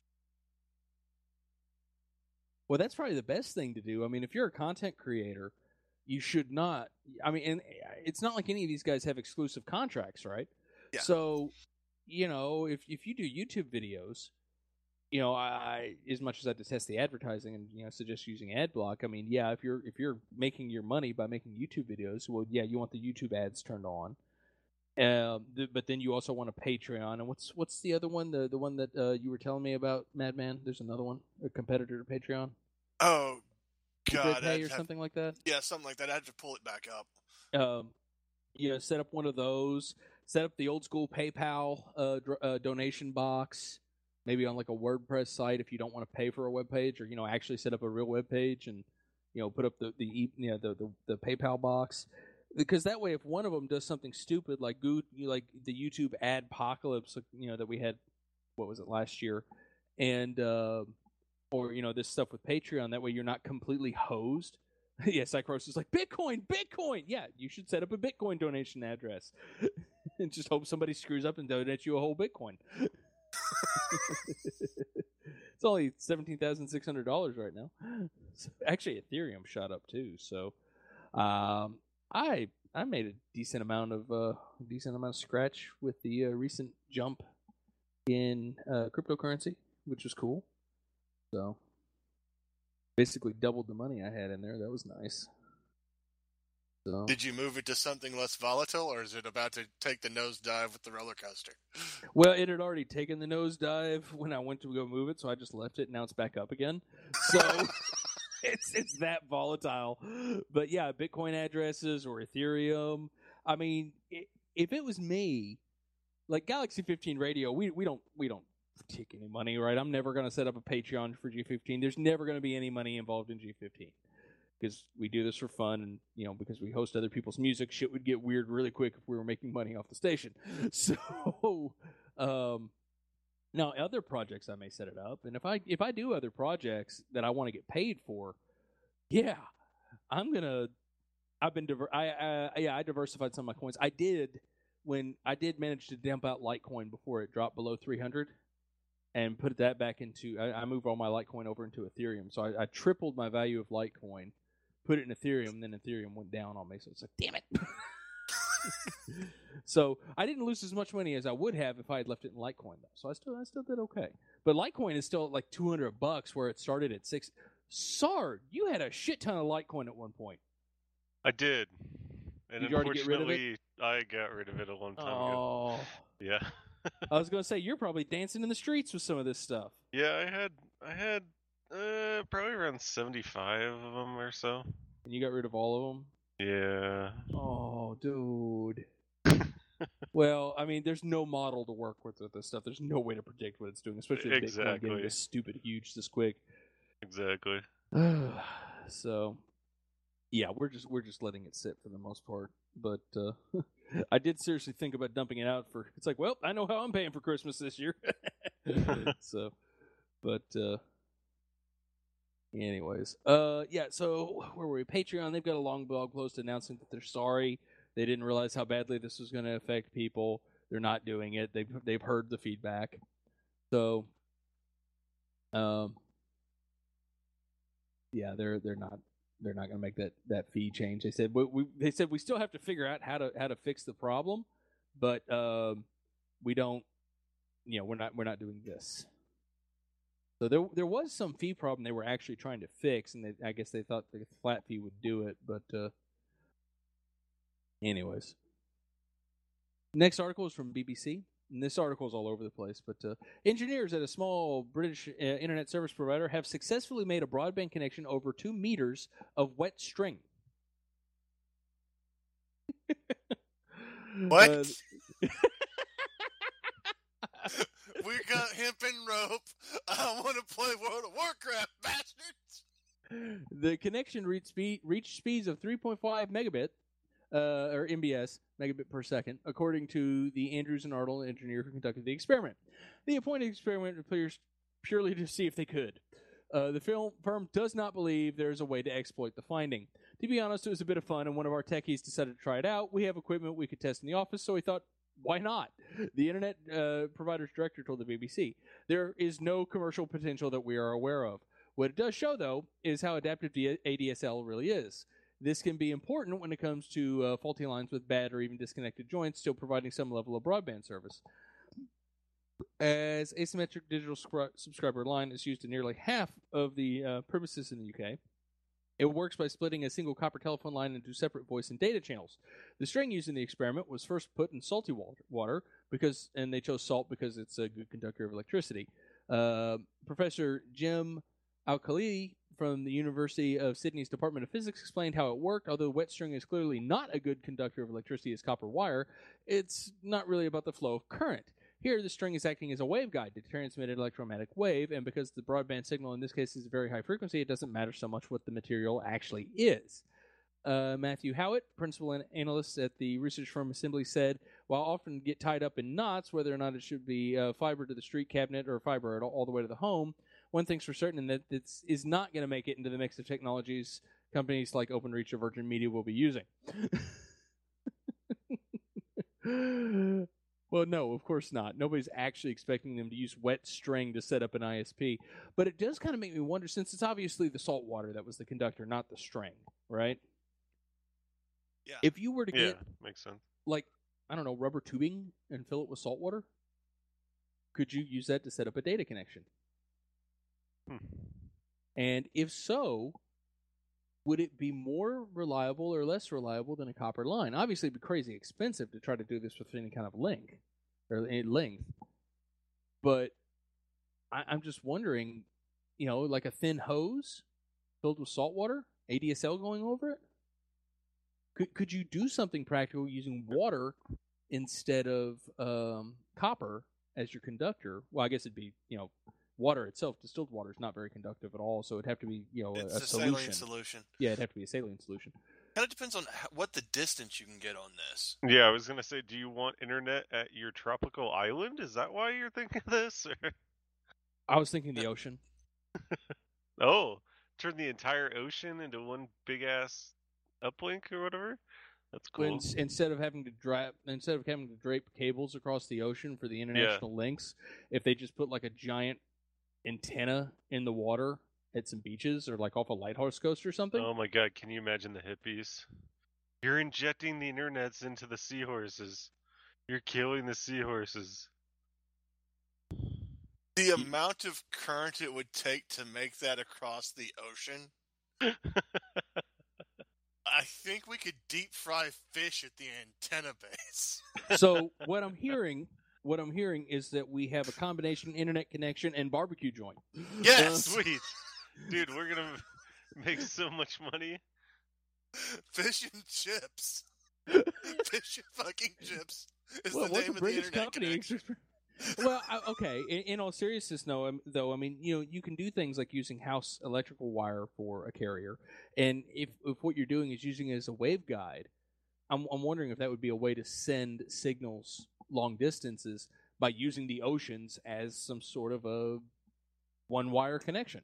Well, that's probably the best thing to do. I mean, if you're a content creator, you should not. I mean, and it's not like any of these guys have exclusive contracts, right? Yeah. So, if you do YouTube videos, I as much as I detest the advertising and suggest using ad block. I mean, yeah, if you're making your money by making YouTube videos, well, yeah, you want the YouTube ads turned on. But then you also want a Patreon. And what's the other one? The one that you were telling me about, Madman? There's another one, a competitor to Patreon. Oh, God. Something like that? Yeah, something like that. I had to pull it back up. Set up one of those. Set up the old school PayPal donation box, maybe on like a WordPress site if you don't want to pay for a web page, or actually set up a real web page and put up the PayPal box. Because that way, if one of them does something stupid like the YouTube adpocalypse, that we had, what was it, last year, and or this stuff with Patreon, that way you're not completely hosed. Yeah, Psychros is like, Bitcoin. Yeah, you should set up a Bitcoin donation address and just hope somebody screws up and donates you a whole Bitcoin. It's only $17,600 right now. So, actually, Ethereum shot up too. So, I made a decent amount of scratch with the recent jump in cryptocurrency, which was cool. So, basically doubled the money I had in there. That was nice. So, did you move it to something less volatile, or is it about to take the nosedive with the roller coaster? Well, it had already taken the nosedive when I went to go move it, so I just left it. Now it's back up again. So it's that volatile. But yeah, Bitcoin addresses or Ethereum. I mean, if it was me, like Galaxy 15 Radio, we don't take any money, right? I'm never going to set up a Patreon for G15. There's never going to be any money involved in G15. Because we do this for fun, and because we host other people's music, shit would get weird really quick if we were making money off the station. So, now other projects I may set it up, and if I do other projects that I want to get paid for, yeah, I diversified some of my coins. I did manage to dump out Litecoin before it dropped below 300. And put that back into. I moved all my Litecoin over into Ethereum, so I tripled my value of Litecoin, put it in Ethereum, and then Ethereum went down on me. So it's like, damn it. So I didn't lose as much money as I would have if I had left it in Litecoin, though. So I still did okay. But Litecoin is still at like $200, where it started at $6. Sard, you had a shit ton of Litecoin at one point. I did, and did you already get rid of it? I got rid of it a long time ago. Yeah. I was going to say, you're probably dancing in the streets with some of this stuff. Yeah, I had probably around 75 of them or so. And you got rid of all of them? Yeah. Oh, dude. Well, I mean, there's no model to work with this stuff. There's no way to predict what it's doing, especially with Bitcoin getting this stupid huge this quick. Exactly. So, yeah, we're just letting it sit for the most part. But I did seriously think about dumping it out for. It's like, well, I know how I'm paying for Christmas this year. So, but anyways, yeah. So where were we? Patreon. They've got a long blog post announcing that they're sorry. They didn't realize how badly this was going to affect people. They're not doing it. They've heard the feedback. So, yeah, they're not going to make that fee change. They said we still have to figure out how to fix the problem, but we don't. We're not doing this. So there was some fee problem they were actually trying to fix, and I guess they thought the flat fee would do it, but anyways. Next article is from BBC. And this article is all over the place, but engineers at a small British internet service provider have successfully made a broadband connection over 2 meters of wet string. What? We got hemp and rope. I want to play World of Warcraft, bastards. The connection reached speeds of 3.5 megabit. Or MBS, megabit per second, according to the Andrews and Arnold engineer who conducted the experiment. The appointed experiment appears purely to see if they could. The firm does not believe there is a way to exploit the finding. To be honest, it was a bit of fun, and one of our techies decided to try it out. We have equipment we could test in the office, so we thought, why not? The internet provider's director told the BBC. There is no commercial potential that we are aware of. What it does show, though, is how adaptive ADSL really is. This can be important when it comes to faulty lines with bad or even disconnected joints, still providing some level of broadband service. As asymmetric digital subscriber line is used in nearly half of the premises in the UK, it works by splitting a single copper telephone line into separate voice and data channels. The string used in the experiment was first put in salty water, and they chose salt because it's a good conductor of electricity. Professor Jim Al-Khalili from the University of Sydney's Department of Physics explained how it worked. Although wet string is clearly not a good conductor of electricity as copper wire, it's not really about the flow of current. Here, the string is acting as a waveguide to transmit an electromagnetic wave, and because the broadband signal in this case is a very high frequency, it doesn't matter so much what the material actually is. Matthew Howitt, principal and analyst at the research firm Assembly, said, while often get tied up in knots, whether or not it should be fiber to the street cabinet or fiber all the way to the home, one thing's for certain, and that this is not going to make it into the mix of technologies companies like OpenReach or Virgin Media will be using. Well, no, of course not. Nobody's actually expecting them to use wet string to set up an ISP. But it does kind of make me wonder, since it's obviously the salt water that was the conductor, not the string, right? Yeah. If you were to get, makes sense. like, I don't know, rubber tubing and fill it with salt water, could you use that to set up a data connection? And if so, would it be more reliable or less reliable than a copper line? Obviously, it'd be crazy expensive to try to do this with any kind of length. But I'm just wondering, like a thin hose filled with salt water, ADSL going over it? Could you do something practical using water instead of copper as your conductor? Well, I guess it'd be, water itself, distilled water, is not very conductive at all, so it'd have to be, it's a solution. Saline solution. Yeah, it'd have to be a saline solution. Kind of depends on what the distance you can get on this. Yeah, I was going to say, do you want internet at your tropical island? Is that why you're thinking this? I was thinking the ocean. Oh, turn the entire ocean into one big-ass uplink or whatever? That's cool. Instead of having to drape cables across the ocean for the international links, if they just put like a giant antenna in the water at some beaches or like off a lighthouse coast or something. Oh my god, can you imagine the hippies? You're injecting the internets into the seahorses. You're killing the seahorses. The amount of current it would take to make that across the ocean. I think we could deep fry fish at the antenna base. So what I'm hearing is that we have a combination internet connection and barbecue joint. Yes, sweet, dude. We're gonna make so much money. Fish and chips. Fish and fucking chips is the name of the internet connection. Well, okay. In all seriousness, though, I mean, you can do things like using house electrical wire for a carrier, and if what you're doing is using it as a waveguide, I'm wondering if that would be a way to send signals long distances by using the oceans as some sort of a one-wire connection.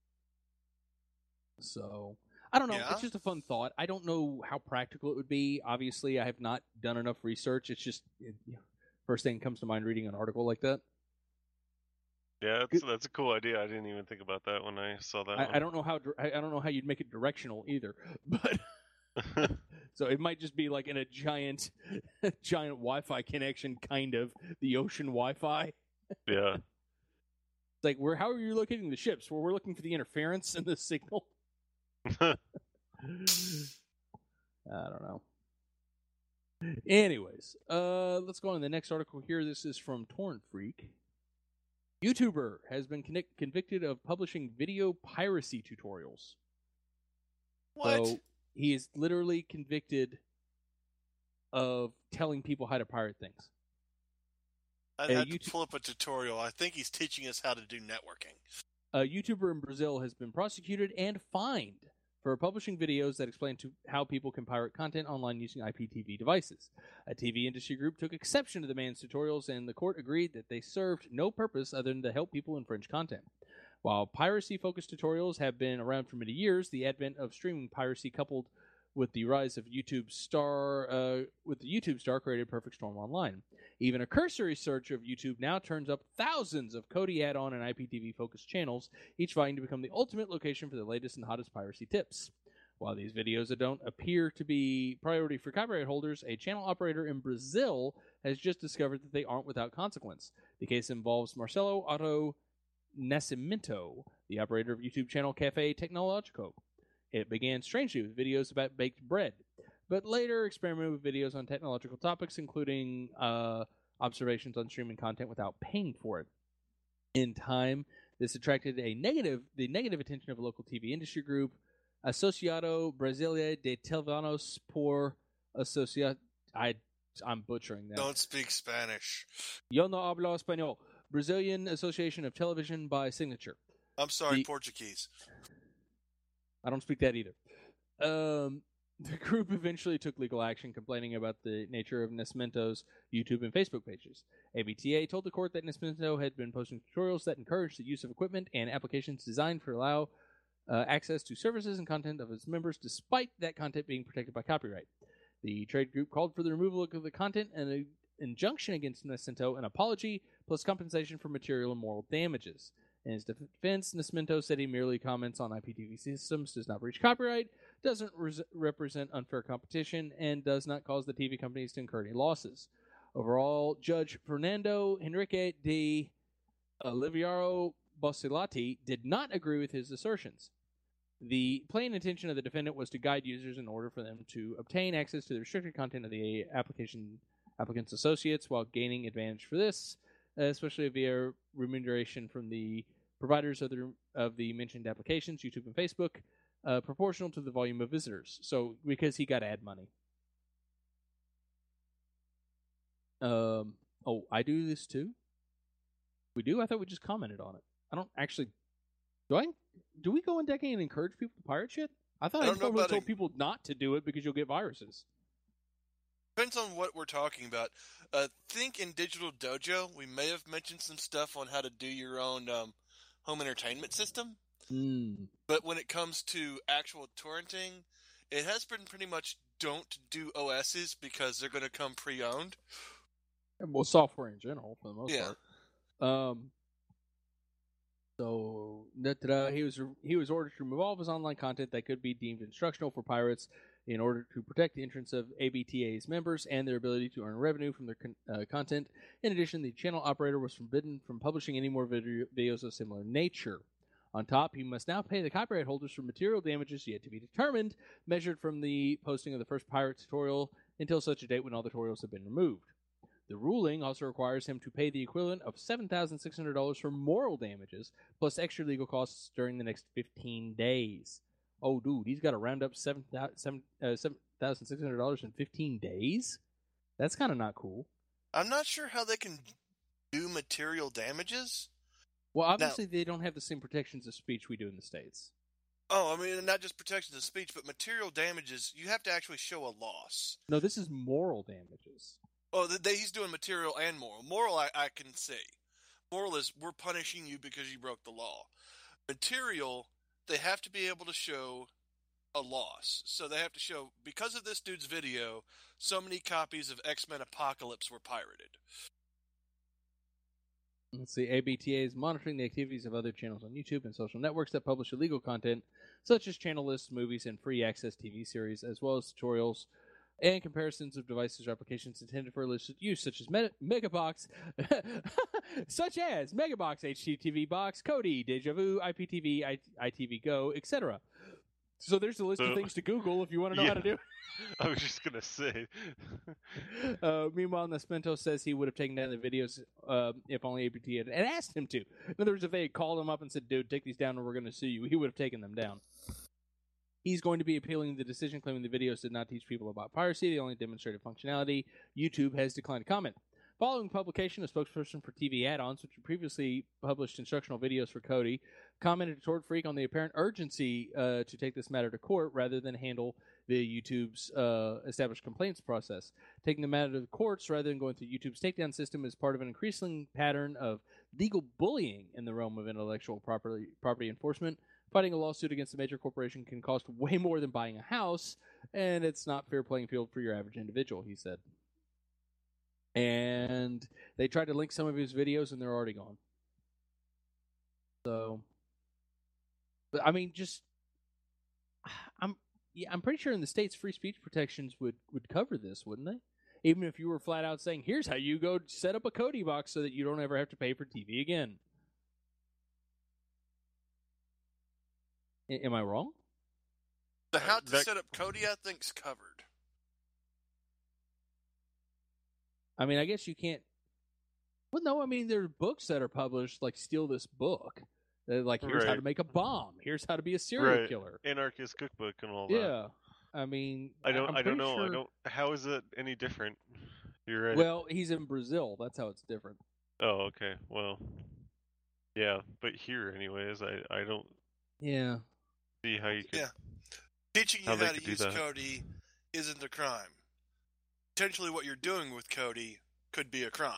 So, I don't know. Yeah. It's just a fun thought. I don't know how practical it would be. Obviously, I have not done enough research. It's just first thing that comes to mind reading an article like that. Yeah, that's a cool idea. I didn't even think about that when I saw that. I don't know how you'd make it directional either, but so it might just be like in a giant Wi-Fi connection, kind of the ocean Wi-Fi. Yeah. It's like how are you locating the ships? Well, we're looking for the interference in the signal. I don't know. Anyways, let's go on to the next article here. This is from Torrent Freak. YouTuber has been convicted of publishing video piracy tutorials. What? So he is literally convicted of telling people how to pirate things. I'd have to pull up a tutorial. I think he's teaching us how to do networking. A YouTuber in Brazil has been prosecuted and fined for publishing videos that explain how people can pirate content online using IPTV devices. A TV industry group took exception to the man's tutorials, and the court agreed that they served no purpose other than to help people infringe content. While piracy-focused tutorials have been around for many years, the advent of streaming piracy coupled with the rise of the YouTube star created a perfect storm online. Even a cursory search of YouTube now turns up thousands of Kodi add-on and IPTV-focused channels, each vying to become the ultimate location for the latest and hottest piracy tips. While these videos don't appear to be priority for copyright holders, a channel operator in Brazil has just discovered that they aren't without consequence. The case involves Marcelo Otto Nascimento, the operator of YouTube channel Cafe Tecnológico. It began strangely with videos about baked bread, but later experimented with videos on technological topics, including observations on streaming content without paying for it. In time, this attracted the negative attention of a local TV industry group, Associado Brasileiro de Televisões por Associação. I'm butchering that. Don't speak Spanish. Yo no hablo español. Brazilian Association of Television by Signature. I'm sorry, Portuguese. I don't speak that either. The group eventually took legal action, complaining about the nature of Nascimento's YouTube and Facebook pages. ABTA told the court that Nascimento had been posting tutorials that encouraged the use of equipment and applications designed to allow access to services and content of its members, despite that content being protected by copyright. The trade group called for the removal of the content and injunction against Nascimento, an apology plus compensation for material and moral damages. In his defense, Nascimento said he merely comments on IPTV systems, does not breach copyright, doesn't represent unfair competition, and does not cause the TV companies to incur any losses. Overall, Judge Fernando Henrique de Oliveira Bosilati did not agree with his assertions. The plain intention of the defendant was to guide users in order for them to obtain access to the restricted content of the applicant's associates while gaining advantage for this, especially via remuneration from the providers of the mentioned applications, YouTube and Facebook, proportional to the volume of visitors. So, because he got ad money. I do this too? We do? I thought we just commented on it. I don't actually... Do we go in Decade and encourage people to pirate shit? I thought I told people not to do it because you'll get viruses. Depends on what we're talking about. Think in Digital Dojo, we may have mentioned some stuff on how to do your own home entertainment system. But when it comes to actual torrenting, it has been pretty much don't do OSs because they're going to come pre-owned. Well, software in general, for the most part. So he was ordered to remove all of his online content that could be deemed instructional for pirates in order to protect the entrance of ABTA's members and their ability to earn revenue from their content. In addition, the channel operator was forbidden from publishing any more videos of similar nature. On top, he must now pay the copyright holders for material damages yet to be determined, measured from the posting of the first pirate tutorial until such a date when all the tutorials have been removed. The ruling also requires him to pay the equivalent of $7,600 for moral damages, plus extra legal costs during the next 15 days. Oh, dude, he's got to round up $7,600 in 15 days? That's kind of not cool. I'm not sure how they can do material damages. Well, obviously they don't have the same protections of speech we do in the States. Oh, I mean, not just protections of speech, but material damages, you have to actually show a loss. No, this is moral damages. Oh, he's doing material and moral. Moral, I can see. Moral is, we're punishing you because you broke the law. Material, they have to be able to show a loss. So they have to show, because of this dude's video, so many copies of X-Men Apocalypse were pirated. Let's see, ABTA is monitoring the activities of other channels on YouTube and social networks that publish illegal content, such as channel lists, movies, and free access TV series, as well as tutorials and comparisons of devices or applications intended for illicit use, such as Megabox, HDTV Box, Kodi, Deja Vu, IPTV, ITV Go, etc. So there's a list of things to Google if you want to know how to do it. I was just going to say. Meanwhile, Nascimento says he would have taken down the videos if only APT had asked him to. In other words, if they had called him up and said, dude, take these down or we're going to sue you, he would have taken them down. He's going to be appealing the decision, claiming the videos did not teach people about piracy. They only demonstrated functionality. YouTube has declined to comment. Following publication, a spokesperson for TV add-ons, which had previously published instructional videos for Kodi, commented to TorrentFreak on the apparent urgency to take this matter to court rather than handle the YouTube's established complaints process. Taking the matter to the courts rather than going through YouTube's takedown system is part of an increasing pattern of legal bullying in the realm of intellectual property enforcement. Fighting a lawsuit against a major corporation can cost way more than buying a house, and it's not fair playing field for your average individual, he said. And they tried to link some of his videos, and they're already gone. So, but I mean, I'm pretty sure in the States, free speech protections would cover this, wouldn't they? Even if you were flat out saying, here's how you go set up a Kodi box so that you don't ever have to pay for TV again. Am I wrong? The how to set up Kodi, I think, is covered. I mean, I guess you can't... Well, no, I mean, there are books that are published, like Steal This Book. Like, here's how to make a bomb. Here's how to be a serial killer. Anarchist cookbook and all that. Yeah. I mean... I don't know. How is it any different? You're right. Well, he's in Brazil. That's how it's different. Oh, okay. Well, yeah. But here, anyways, I don't... Yeah. See how you could... Yeah. Teaching you how to use Kodi isn't a crime. Potentially what you're doing with Kodi could be a crime.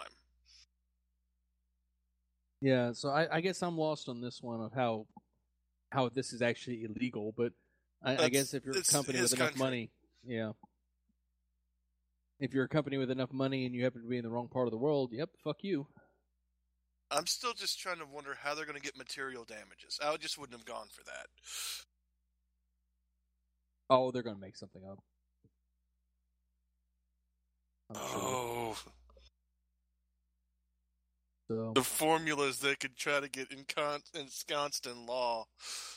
Yeah, so I guess I'm lost on this one of how this is actually illegal, but I guess if you're a company with enough money, yeah. If you're a company with enough money and you happen to be in the wrong part of the world, yep, fuck you. I'm still just trying to wonder how they're going to get material damages. I just wouldn't have gone for that. Oh, they're going to make something up. Sure. So, the formulas they could try to get ensconced in law.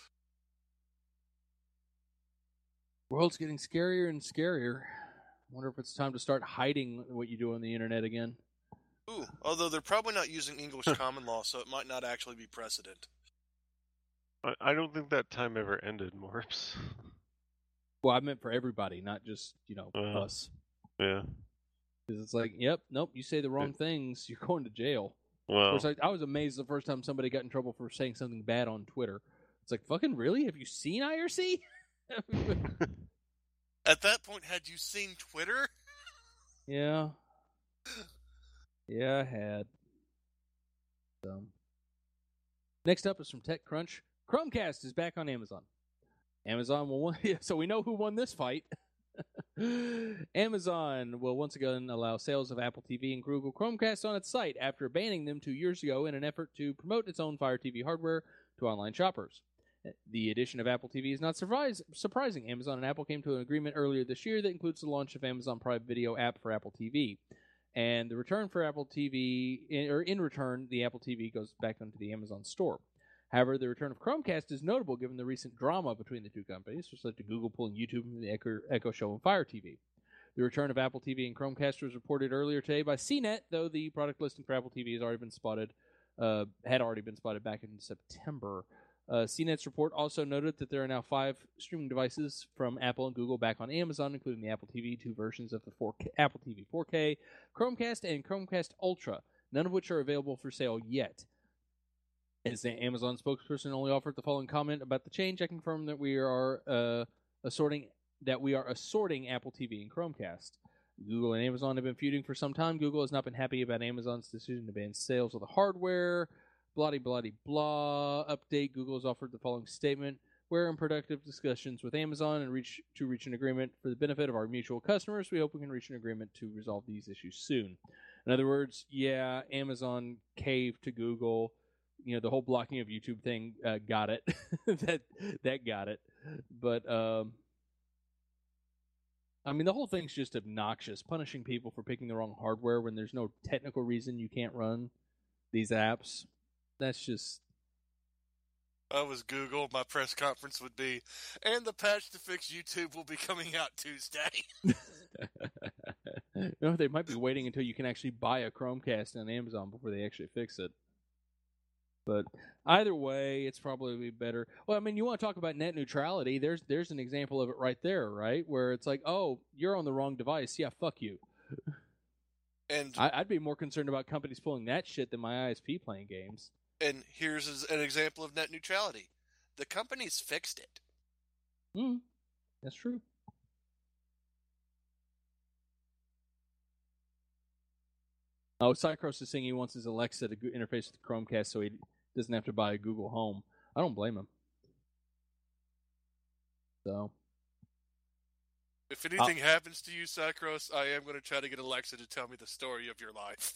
World's getting scarier and scarier. Wonder if it's time to start hiding what you do on the internet again. Ooh, although they're probably not using English common law, so it might not actually be precedent. I don't think that time ever ended, Morps. Well, I meant for everybody, not just, us. Yeah. Because it's like, yep, nope, you say the wrong things, you're going to jail. Well, of course, I was amazed the first time somebody got in trouble for saying something bad on Twitter. It's like, fucking really? Have you seen IRC? At that point, had you seen Twitter? Yeah. Yeah, I had. So. Next up is from TechCrunch. Chromecast is back on Amazon. Amazon will so we know who won this fight. Amazon will once again allow sales of Apple TV and Google Chromecast on its site after banning them 2 years ago in an effort to promote its own Fire TV hardware to online shoppers. The addition of Apple TV is not surprising. Amazon and Apple came to an agreement earlier this year that includes the launch of Amazon Prime Video app for Apple TV. And the return for Apple TV, in return, the Apple TV goes back onto the Amazon store. However, the return of Chromecast is notable given the recent drama between the two companies, which led to Google pulling YouTube from the Echo Show and Fire TV. The return of Apple TV and Chromecast was reported earlier today by CNET, though the product listing for Apple TV had already been spotted back in September. CNET's report also noted that there are now 5 streaming devices from Apple and Google back on Amazon, including the Apple TV, 2 versions of the Apple TV 4K, Chromecast, and Chromecast Ultra, none of which are available for sale yet. As the Amazon spokesperson only offered the following comment about the change, I confirm that we are assorting Apple TV and Chromecast. Google and Amazon have been feuding for some time. Google has not been happy about Amazon's decision to ban sales of the hardware. Blah-de-blah-de-blah. Update. Google has offered the following statement. We're in productive discussions with Amazon and reach an agreement for the benefit of our mutual customers. We hope we can reach an agreement to resolve these issues soon. In other words, yeah, Amazon caved to Google. The whole blocking of YouTube thing got it. that got it. But, the whole thing's just obnoxious. Punishing people for picking the wrong hardware when there's no technical reason you can't run these apps. That's just... If I was Google, my press conference would be, and the patch to fix YouTube will be coming out Tuesday. No, they might be waiting until you can actually buy a Chromecast on Amazon before they actually fix it. But either way, it's probably better. Well, you want to talk about net neutrality. There's an example of it right there, right? Where it's like, oh, you're on the wrong device. Yeah, fuck you. And I'd be more concerned about companies pulling that shit than my ISP playing games. And here's an example of net neutrality. The companies fixed it. That's true. Oh, Cycross is saying he wants his Alexa to interface with the Chromecast so he doesn't have to buy a Google Home. I don't blame him. So, if anything happens to you, Cycross, I am going to try to get Alexa to tell me the story of your life.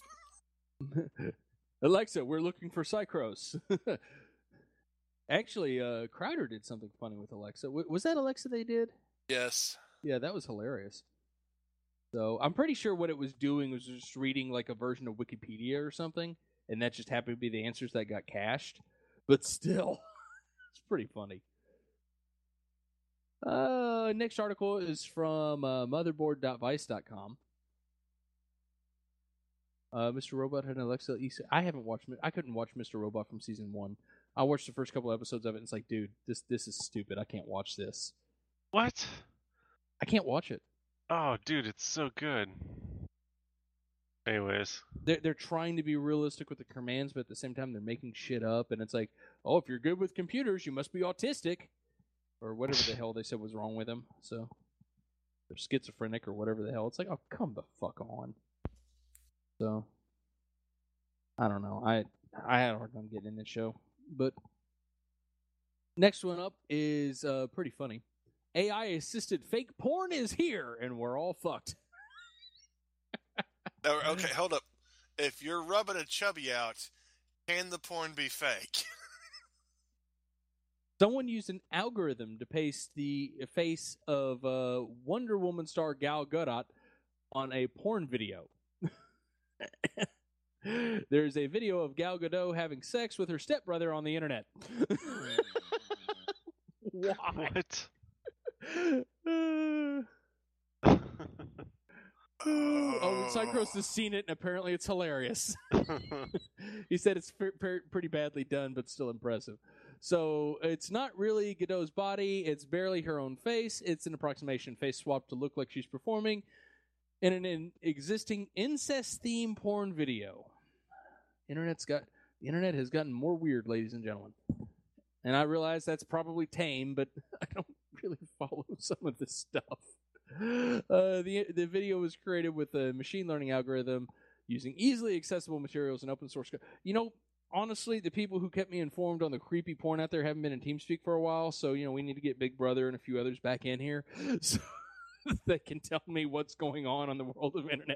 Alexa, we're looking for Cycross. Actually, Crowder did something funny with Alexa. Was that Alexa they did? Yes. Yeah, that was hilarious. So I'm pretty sure what it was doing was just reading like a version of Wikipedia or something, and that just happened to be the answers that got cached. But still, it's pretty funny. Next article is from motherboard.vice.com. Mr. Robot had an Alexa. I couldn't watch Mr. Robot from season 1. I watched the first couple episodes of it, and it's like, dude, this is stupid. I can't watch this. What? I can't watch it. Oh, dude, it's so good. Anyways. They're trying to be realistic with the commands, but at the same time, they're making shit up, and it's like, oh, if you're good with computers, you must be autistic. Or whatever the hell they said was wrong with them. So, they're schizophrenic or whatever the hell. It's like, oh, come the fuck on. So, I don't know. I had a hard time getting in this show. But, next one up is pretty funny. AI-assisted fake porn is here, and we're all fucked. Okay, hold up. If you're rubbing a chubby out, can the porn be fake? Someone used an algorithm to paste the face of Wonder Woman star Gal Gadot on a porn video. There's a video of Gal Gadot having sex with her stepbrother on the internet. Why? What? Cycros has seen it, and apparently it's hilarious. He said it's pretty badly done, but still impressive. So it's not really Gadot's body. It's barely her own face. It's an approximation face swap to look like she's performing in an existing incest-themed porn video. The internet has gotten more weird, ladies and gentlemen. And I realize that's probably tame, but I don't really follow some of this stuff. The video was created with a machine learning algorithm using easily accessible materials and open source code. You know, honestly, the people who kept me informed on the creepy porn out there haven't been in TeamSpeak for a while, so, we need to get Big Brother and a few others back in here so they can tell me what's going on the world of internet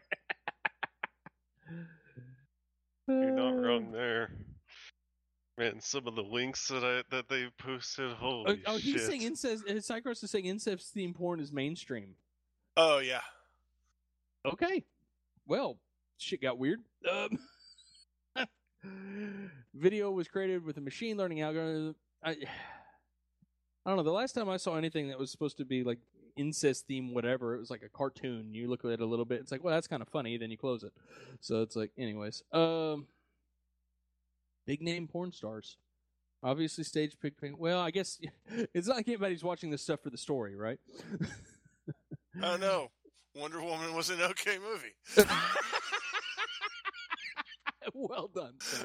porn. You're not wrong there. Man, some of the links that they posted, holy shit. He's saying incest. Cycros is saying incest-themed porn is mainstream. Oh, yeah. Okay. Well, shit got weird. Video was created with a machine learning algorithm. I don't know. The last time I saw anything that was supposed to be like incest theme, whatever, it was like a cartoon. You look at it a little bit. It's like, well, that's kind of funny. Then you close it. So it's like, anyways. Big name porn stars. Obviously stage pick. Well, I guess it's not like anybody's watching this stuff for the story, right? Oh, no. Wonder Woman was an okay movie. Well done, sir.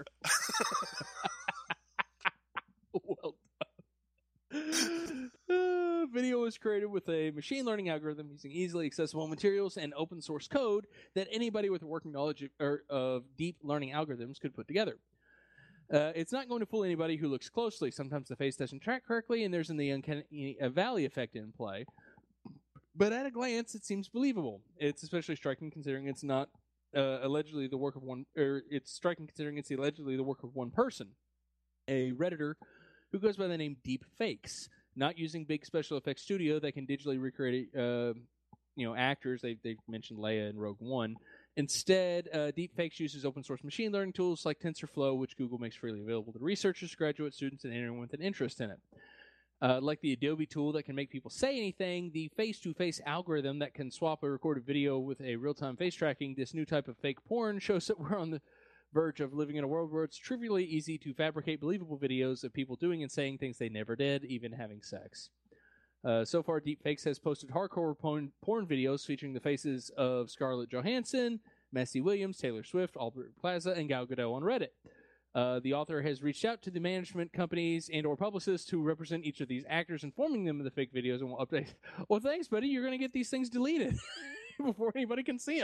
Well done. Video was created with a machine learning algorithm using easily accessible materials and open source code that anybody with a working knowledge of deep learning algorithms could put together. It's not going to fool anybody who looks closely. Sometimes the face doesn't track correctly, and there's the uncanny valley effect in play. But at a glance, it seems believable. It's especially striking considering it's not allegedly the work of one, or it's striking considering it's allegedly the work of one person, a Redditor who goes by the name Deep Fakes, not using big special effects studio that can digitally recreate, actors. They mentioned Leia in Rogue One. Instead, Deepfakes uses open source machine learning tools like TensorFlow, which Google makes freely available to researchers, graduate students, and anyone with an interest in it. Like the Adobe tool that can make people say anything, the face-to-face algorithm that can swap a recorded video with a real-time face tracking, this new type of fake porn shows that we're on the verge of living in a world where it's trivially easy to fabricate believable videos of people doing and saying things they never did, even having sex. So far, Deepfakes has posted hardcore porn videos featuring the faces of Scarlett Johansson, Maisie Williams, Taylor Swift, Aubrey Plaza, and Gal Gadot on Reddit. The author has reached out to the management companies and or publicists who represent each of these actors, informing them of the fake videos and will update. Well, thanks, buddy. You're going to get these things deleted before anybody can see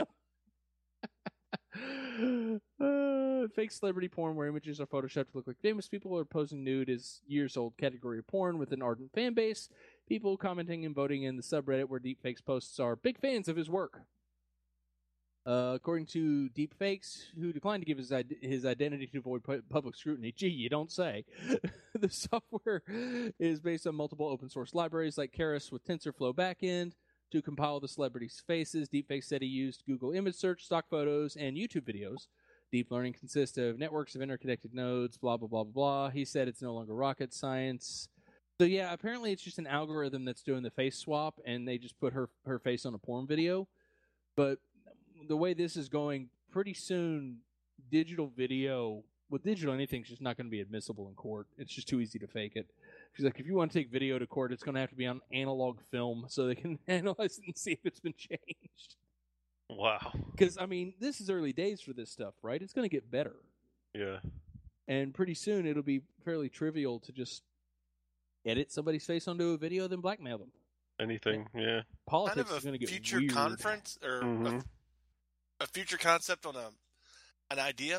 them. Fake celebrity porn where images are photoshopped to look like famous people or posing nude is years-old category of porn with an ardent fan base. People commenting and voting in the subreddit where Deepfakes posts are big fans of his work. According to Deepfakes, who declined to give his identity to avoid public scrutiny. Gee, you don't say. The software is based on multiple open-source libraries like Keras with TensorFlow backend. To compile the celebrities' faces, Deepfakes said he used Google image search, stock photos, and YouTube videos. Deep learning consists of networks of interconnected nodes, blah, blah, blah, blah, blah. He said it's no longer rocket science. So, yeah, apparently it's just an algorithm that's doing the face swap, and they just put her face on a porn video. But the way this is going, pretty soon, digital video, with digital anything's just not going to be admissible in court. It's just too easy to fake it. She's like, if you want to take video to court, it's going to have to be on analog film so they can analyze it and see if it's been changed. Wow. Because, I mean, this is early days for this stuff, right? It's going to get better. Yeah. And pretty soon it'll be fairly trivial to just edit somebody's face onto a video, then blackmail them. Anything, yeah. Politics is going to get future weird. Conference or a future concept on an idea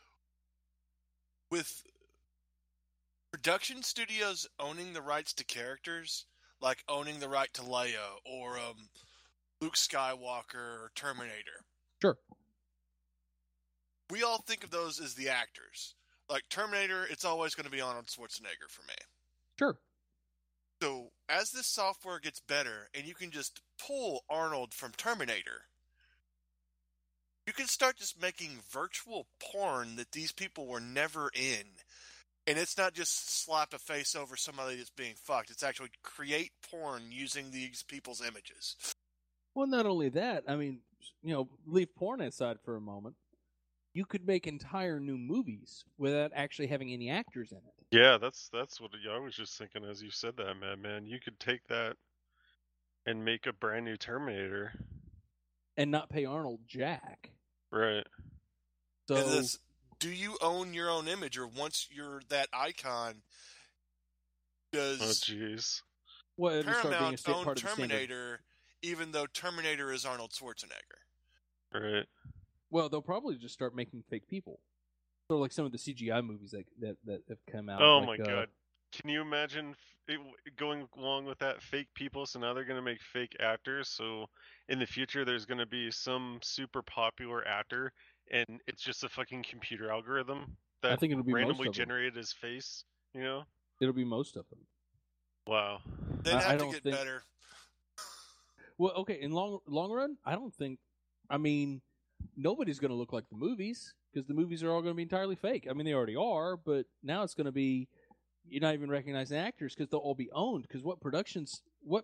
with production studios owning the rights to characters, like owning the right to Leia or Luke Skywalker or Terminator. Sure. we all think of those as the actors. Like Terminator, it's always going to be Arnold Schwarzenegger for me. Sure. So as this software gets better, and you can just pull Arnold from Terminator, you can start just making virtual porn that these people were never in. And it's not just slap a face over somebody that's being fucked. It's actually create porn using these people's images. Well, not only that, I mean, leave porn aside for a moment. You could make entire new movies without actually having any actors in it. Yeah, that's what I was just thinking as you said that, man. You could take that and make a brand new Terminator. And not pay Arnold jack. Right. So, do you own your own image, or once you're that icon, does jeez. Well, Paramount own Terminator, even though Terminator is Arnold Schwarzenegger? Right. Well, they'll probably just start making fake people. So, like some of the CGI movies that have come out. Oh my god! Can you imagine going along with that, fake people? So now they're going to make fake actors. So in the future, there's going to be some super popular actor, and it's just a fucking computer algorithm that I think it'll be randomly generated his face. It'll be most of them. Wow. They'd have to get better. Well, okay. In long run, I don't think. I mean, nobody's going to look like the movies because the movies are all going to be entirely fake. I mean, they already are, but now it's going to be. You're not even recognizing actors because they'll all be owned. Because what productions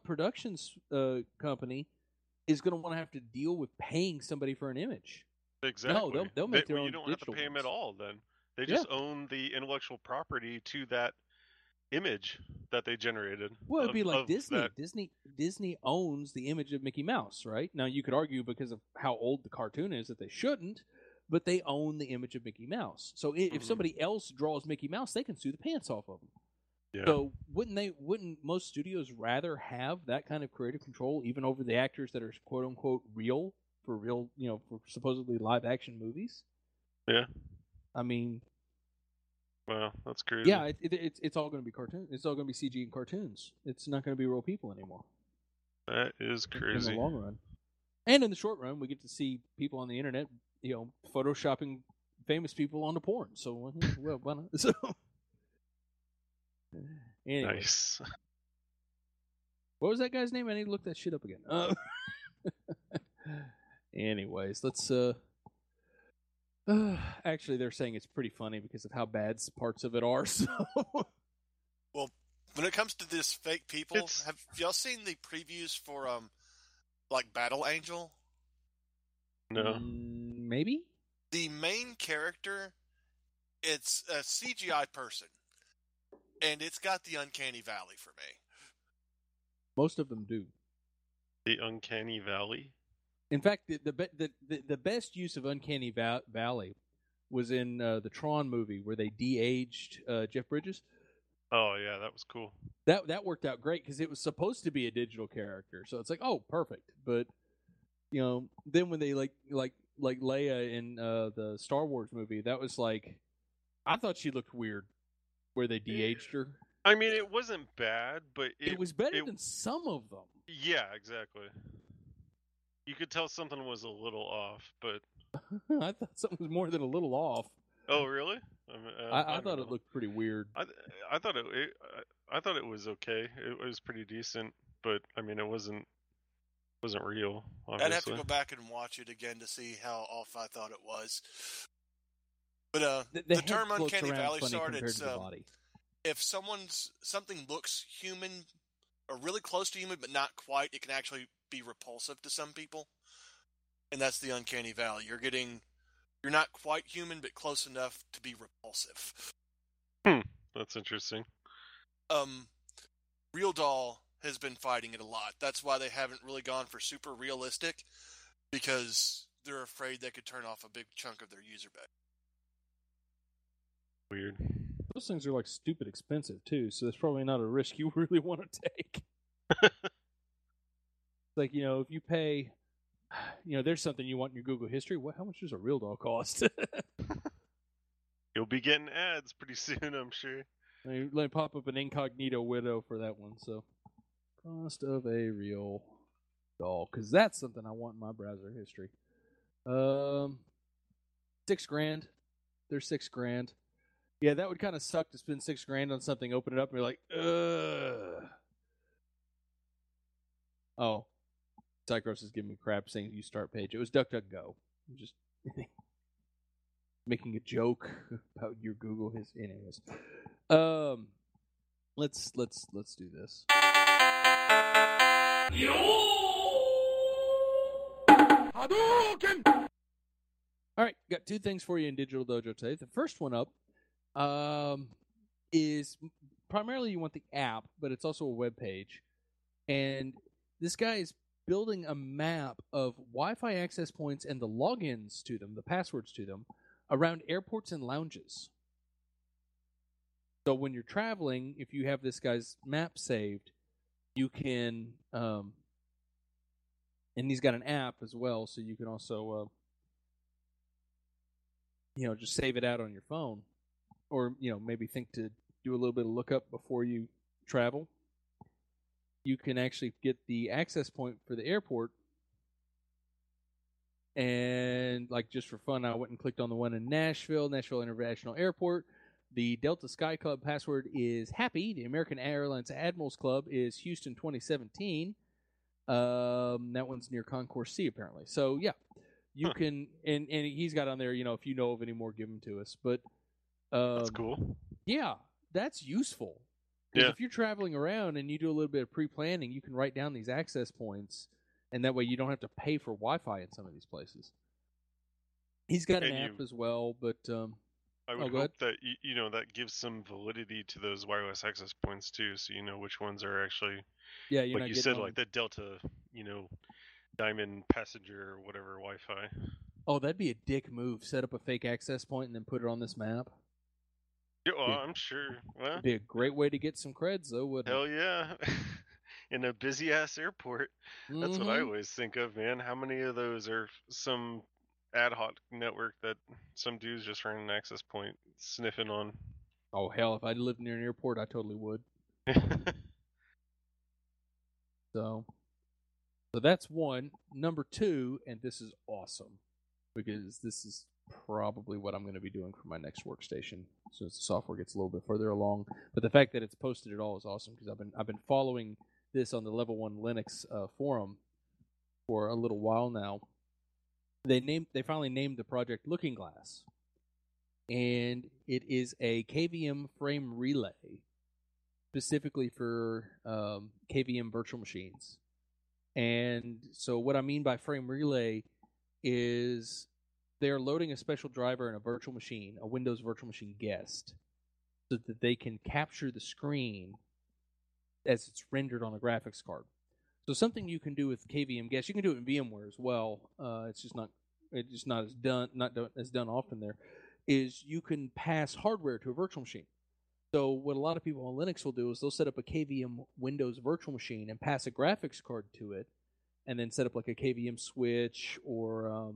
company is going to want to have to deal with paying somebody for an image? Exactly. No, they'll make their own. You don't have to pay them at all. Then they just own the intellectual property to that image that they generated. Well, it'd be like Disney. Disney owns the image of Mickey Mouse, right? Now you could argue because of how old the cartoon is that they shouldn't. But they own the image of Mickey Mouse. So if somebody else draws Mickey Mouse, they can sue the pants off of them. Yeah. So wouldn't most studios rather have that kind of creative control even over the actors that are quote unquote real, for supposedly live action movies? Yeah. I mean, wow, that's crazy. Yeah, it's all going to be cartoon. It's all going to be CG and cartoons. It's not going to be real people anymore. That is crazy. In the long run. And in the short run, we get to see people on the internet, photoshopping famous people onto porn. So, well, why not? So, anyway. Nice. What was that guy's name? I need to look that shit up again. Anyways, let's. Actually, they're saying it's pretty funny because of how bad parts of it are. So, well, when it comes to this fake people, have y'all seen the previews for like Battle Angel? No. Maybe? The main character, it's a CGI person. And it's got the Uncanny Valley for me. Most of them do. The Uncanny Valley? In fact, the best use of Uncanny Valley was in the Tron movie where they de-aged Jeff Bridges. Oh, yeah, that was cool. That worked out great because it was supposed to be a digital character. So it's like, oh, perfect. But then when they like Leia in the Star Wars movie, that was like, I thought she looked weird where they de-aged her. I mean, it wasn't bad, but it was better than some of them. Yeah, exactly. You could tell something was a little off, but I thought something was more than a little off. Oh, really? I thought it looked pretty weird. I thought it was okay. It was pretty decent, but I mean, it wasn't real. Obviously. I'd have to go back and watch it again to see how off I thought it was. But the term Uncanny Valley started. If something looks human or really close to human, but not quite, it can actually be repulsive to some people, and that's the Uncanny Valley. You're not quite human, but close enough to be repulsive. That's interesting. Real Doll has been fighting it a lot. That's why they haven't really gone for super realistic, because they're afraid they could turn off a big chunk of their user base. Weird. Those things are like stupid expensive too, so it's probably not a risk you really want to take. Like, if you pay, there's something you want in your Google history. How much does a Real Doll cost? You'll be getting ads pretty soon, I'm sure. Let me pop up an incognito widow for that one. So, cost of a Real Doll, because that's something I want in my browser history. $6,000. They're $6,000. Yeah, that would kind of suck to spend $6,000 on something, open it up, and be like, ugh. Oh, Psychros is giving me crap saying you start page. It was DuckDuckGo. I'm just making a joke about your Google history. Anyways, let's do this. All right, got two things for you in Digital Dojo today. The first one up is primarily you want the app, but it's also a web page. And this guy is building a map of Wi-Fi access points and the logins to them, the passwords to them, around airports and lounges. So when you're traveling, if you have this guy's map saved, you can, and he's got an app as well, so you can also, just save it out on your phone, or maybe think to do a little bit of lookup before you travel. You can actually get the access point for the airport, and just for fun, I went and clicked on the one in Nashville International Airport. The Delta Sky Club password is happy. The American Airlines Admirals Club is Houston 2017. That one's near Concourse C, apparently. So, yeah, you can, and he's got on there, if you know of any more, give them to us. But that's cool. Yeah, that's useful. Because if you're traveling around and you do a little bit of pre-planning, you can write down these access points, and that way you don't have to pay for Wi-Fi in some of these places. He's got an app as well, but I would hope that that gives some validity to those wireless access points too, so you know which ones are actually like you said, like the Delta, Diamond Passenger or whatever Wi-Fi. Oh, that'd be a dick move. Set up a fake access point and then put it on this map. Yeah, well, I'm sure. Well, it'd be a great way to get some creds, though, wouldn't it? Hell yeah. In a busy-ass airport. That's what I always think of, man. How many of those are some ad hoc network that some dude's just running an access point sniffing on? Oh, hell, if I lived near an airport, I totally would. So that's one. Number two, and this is awesome, because this is probably what I'm going to be doing for my next workstation since the software gets a little bit further along. But the fact that it's posted at all is awesome, because I've been following this on the Level 1 Linux forum for a little while now. They finally named the project Looking Glass, and it is a KVM frame relay specifically for KVM virtual machines. And so what I mean by frame relay is they're loading a special driver in a virtual machine, a Windows virtual machine guest, so that they can capture the screen as it's rendered on a graphics card. So something you can do with KVM guest, you can do it in VMware as well. It's just not as done often there. Is you can pass hardware to a virtual machine. So what a lot of people on Linux will do is they'll set up a KVM Windows virtual machine and pass a graphics card to it, and then set up like a KVM switch or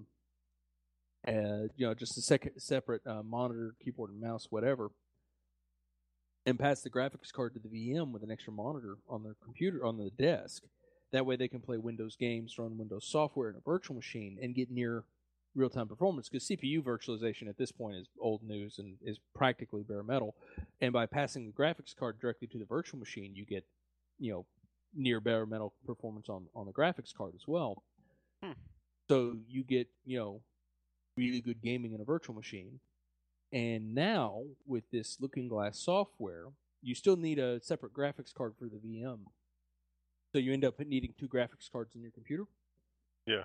just a separate monitor, keyboard, and mouse, whatever, and pass the graphics card to the VM with an extra monitor on their computer on the desk. That way they can play Windows games, run Windows software in a virtual machine, and get near real-time performance, because CPU virtualization at this point is old news and is practically bare metal. And by passing the graphics card directly to the virtual machine, you get, near bare metal performance on the graphics card as well. So you get, really good gaming in a virtual machine. And now, with this Looking Glass software, you still need a separate graphics card for the VM. So you end up needing two graphics cards in your computer. Yeah.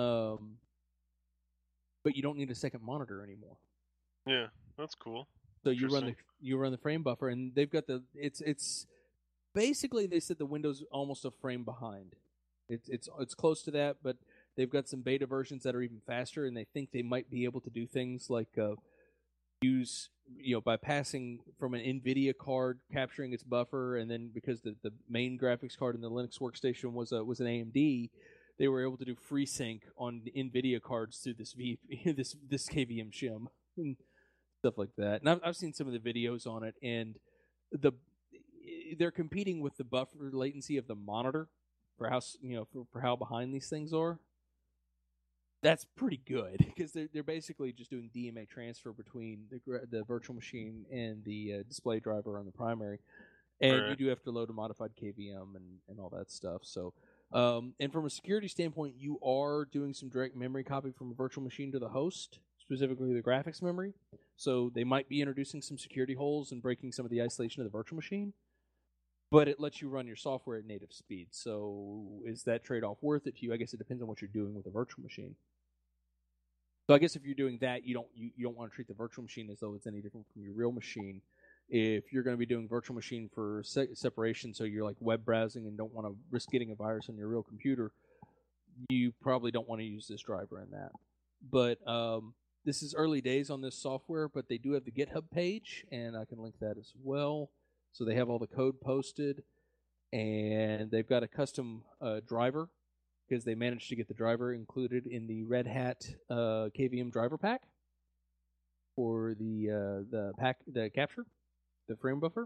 But you don't need a second monitor anymore. Yeah, that's cool. So you run the frame buffer, and they've got it's basically, they said the Window's almost a frame behind. It's close to that, but they've got some beta versions that are even faster, and they think they might be able to do things like use by passing from an NVIDIA card, capturing its buffer, and then because the main graphics card in the Linux workstation was an AMD, they were able to do FreeSync on the NVIDIA cards through this this KVM shim and stuff like that. And I've seen some of the videos on it, and they're competing with the buffer latency of the monitor for how for how behind these things are. That's pretty good because they're basically just doing DMA transfer between the virtual machine and the display driver on the primary, and you do have to load a modified KVM and all that stuff. So, and from a security standpoint, you are doing some direct memory copy from a virtual machine to the host, specifically the graphics memory. So they might be introducing some security holes and breaking some of the isolation of the virtual machine, but it lets you run your software at native speed. So is that trade-off worth it to you? I guess it depends on what you're doing with a virtual machine. So I guess if you're doing that, you don't want to treat the virtual machine as though it's any different from your real machine. If you're going to be doing virtual machine for separation, so you're like web browsing and don't want to risk getting a virus on your real computer, you probably don't want to use this driver in that. But this is early days on this software, but they do have the GitHub page, and I can link that as well. So they have all the code posted, and they've got a custom driver, because they managed to get the driver included in the Red Hat KVM driver pack for the capture, the frame buffer,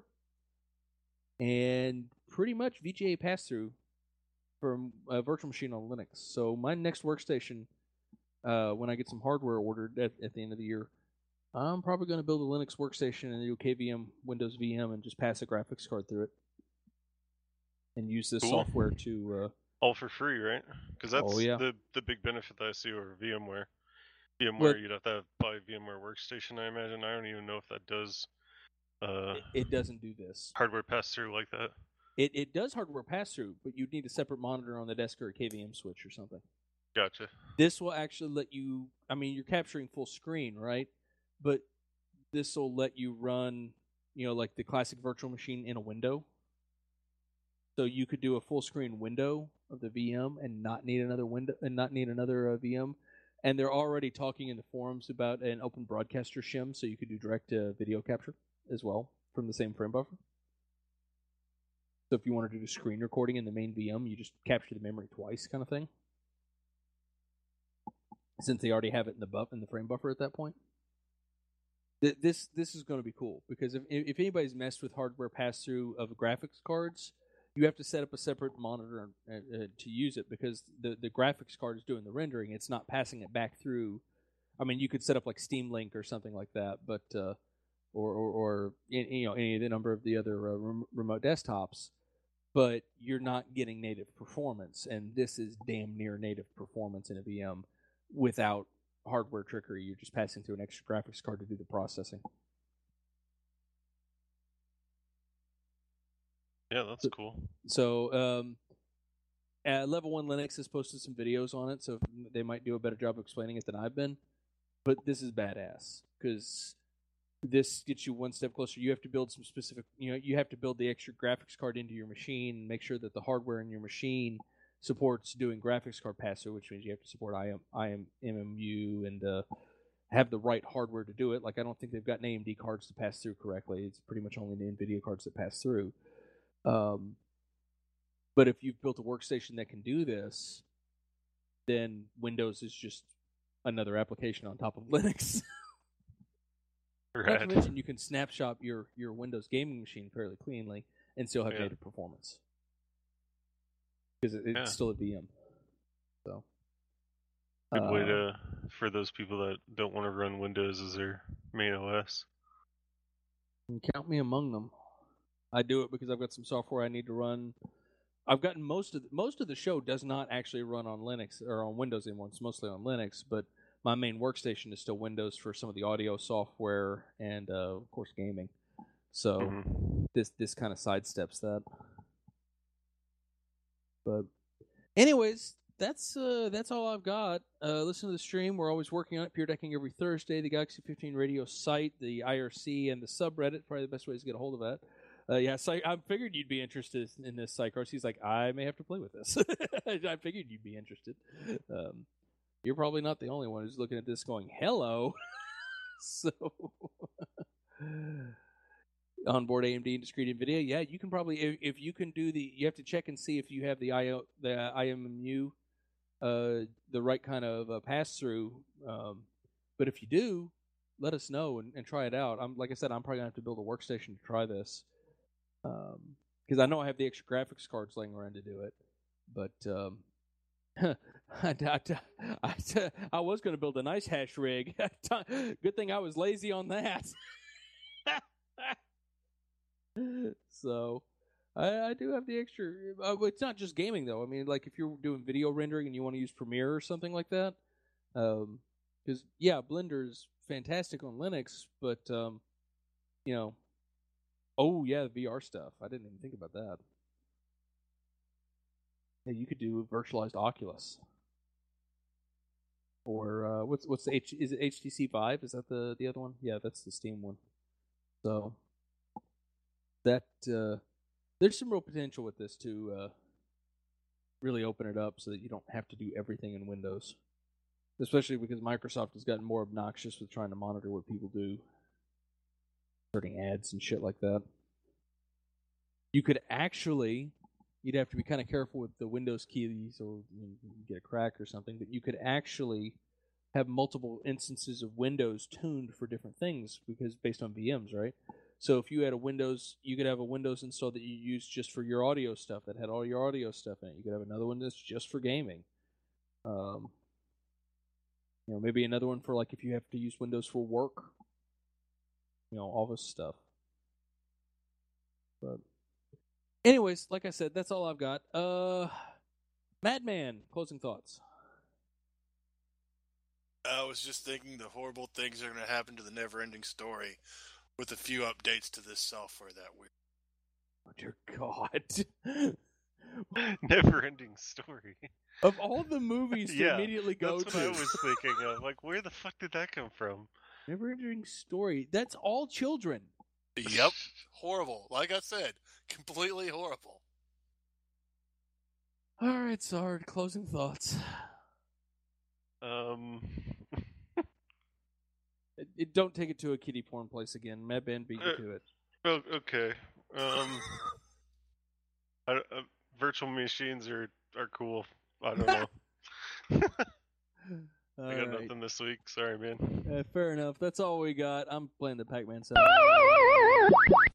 and pretty much VGA pass-through from a virtual machine on Linux. So my next workstation, when I get some hardware ordered at the end of the year, I'm probably going to build a Linux workstation and do KVM Windows VM and just pass a graphics card through it and use this software to... all for free, right? Because that's the big benefit that I see over VMware. You'd have to buy VMware Workstation, I imagine. I don't even know if that does... it doesn't do this. Hardware pass-through like that. It does hardware pass-through, but you'd need a separate monitor on the desk or a KVM switch or something. Gotcha. This will actually let you... I mean, you're capturing full screen, right? But this will let you run, like the classic virtual machine in a window. So you could do a full screen window of the VM and not need another window and not need another VM. And they're already talking in the forums about an open broadcaster shim, so you could do direct video capture as well from the same frame buffer. So if you wanted to do screen recording in the main VM, you just capture the memory twice, kind of thing. Since they already have it in the frame buffer at that point. This is going to be cool because if anybody's messed with hardware pass through of graphics cards, you have to set up a separate monitor to use it because the graphics card is doing the rendering. It's not passing it back through. I mean, you could set up like Steam Link or something like that, but or any of the number of the other remote desktops, but you're not getting native performance, and this is damn near native performance in a VM without hardware trickery. You're just passing through an extra graphics card to do the processing. Yeah, that's cool. So, Level 1 Linux has posted some videos on it, so they might do a better job of explaining it than I've been. But this is badass, because this gets you one step closer. You have to build some specific, you have to build the extra graphics card into your machine and make sure that the hardware in your machine supports doing graphics card pass-through, which means you have to support IMMU and have the right hardware to do it. Like, I don't think they've got AMD cards to pass through correctly. It's pretty much only the NVIDIA cards that pass through. But if you've built a workstation that can do this, then Windows is just another application on top of Linux. Right. Not to mention you can snapshot your Windows gaming machine fairly cleanly and still have native performance. Because it's still a VM. So good way for those people that don't want to run Windows as their main OS. Count me among them. I do it because I've got some software I need to run. I've gotten most of the show does not actually run on Linux or on Windows anymore. It's mostly on Linux, but my main workstation is still Windows for some of the audio software and of course gaming. So this kind of sidesteps that. But anyways, that's all I've got. Listen to the stream. We're always working on it. Pure Decking every Thursday. The Galaxy 15 Radio site, the IRC, and the subreddit. Probably the best ways to get a hold of that. I figured you'd be interested in this, Psychars. He's like, I may have to play with this. I figured you'd be interested. You're probably not the only one who's looking at this going, hello. So, onboard AMD and discrete NVIDIA. Yeah, you can probably, if you can do you have to check and see if you have the IMMU, the right kind of pass-through. But if you do, let us know and try it out. Like I said, I'm probably going to have to build a workstation to try this. Because I know I have the extra graphics cards laying around to do it. But I was going to build a nice hash rig. Good thing I was lazy on that. So, I do have the extra. It's not just gaming though. I mean, like if you're doing video rendering and you want to use Premiere or something like that, because Blender is fantastic on Linux, but you know, oh yeah, the VR stuff. I didn't even think about that. Yeah, you could do virtualized Oculus. Or what's the is it HTC Vive? Is that the other one? Yeah, that's the Steam one. So that there's some real potential with this to really open it up so that you don't have to do everything in Windows. Especially because Microsoft has gotten more obnoxious with trying to monitor what people do, inserting ads and shit like that. You could actually, you'd have to be kind of careful with the Windows keys or you get a crack or something, but you could actually have multiple instances of Windows tuned for different things because based on VMs, right? So if you had a Windows, you could have a Windows install that you use just for your audio stuff that had all your audio stuff in it. You could have another one that's just for gaming. Maybe another one for like if you have to use Windows for work. All this stuff. But anyways, like I said, that's all I've got. Madman, closing thoughts. I was just thinking the horrible things are going to happen to the Neverending Story with a few updates to this software that week. Oh, dear God. Never-ending Story. Of all the movies to immediately go to. That's what I was thinking of. Like, where the fuck did that come from? Never-ending Story. That's all children. Yep. Horrible. Like I said, completely horrible. All right, Sard, closing thoughts. Don't take it to a kiddie porn place again. Madman beat you to it. Oh, okay. Virtual machines are cool. I don't know. I got nothing this week. Sorry, man. Fair enough. That's all we got. I'm playing the Pac-Man sound.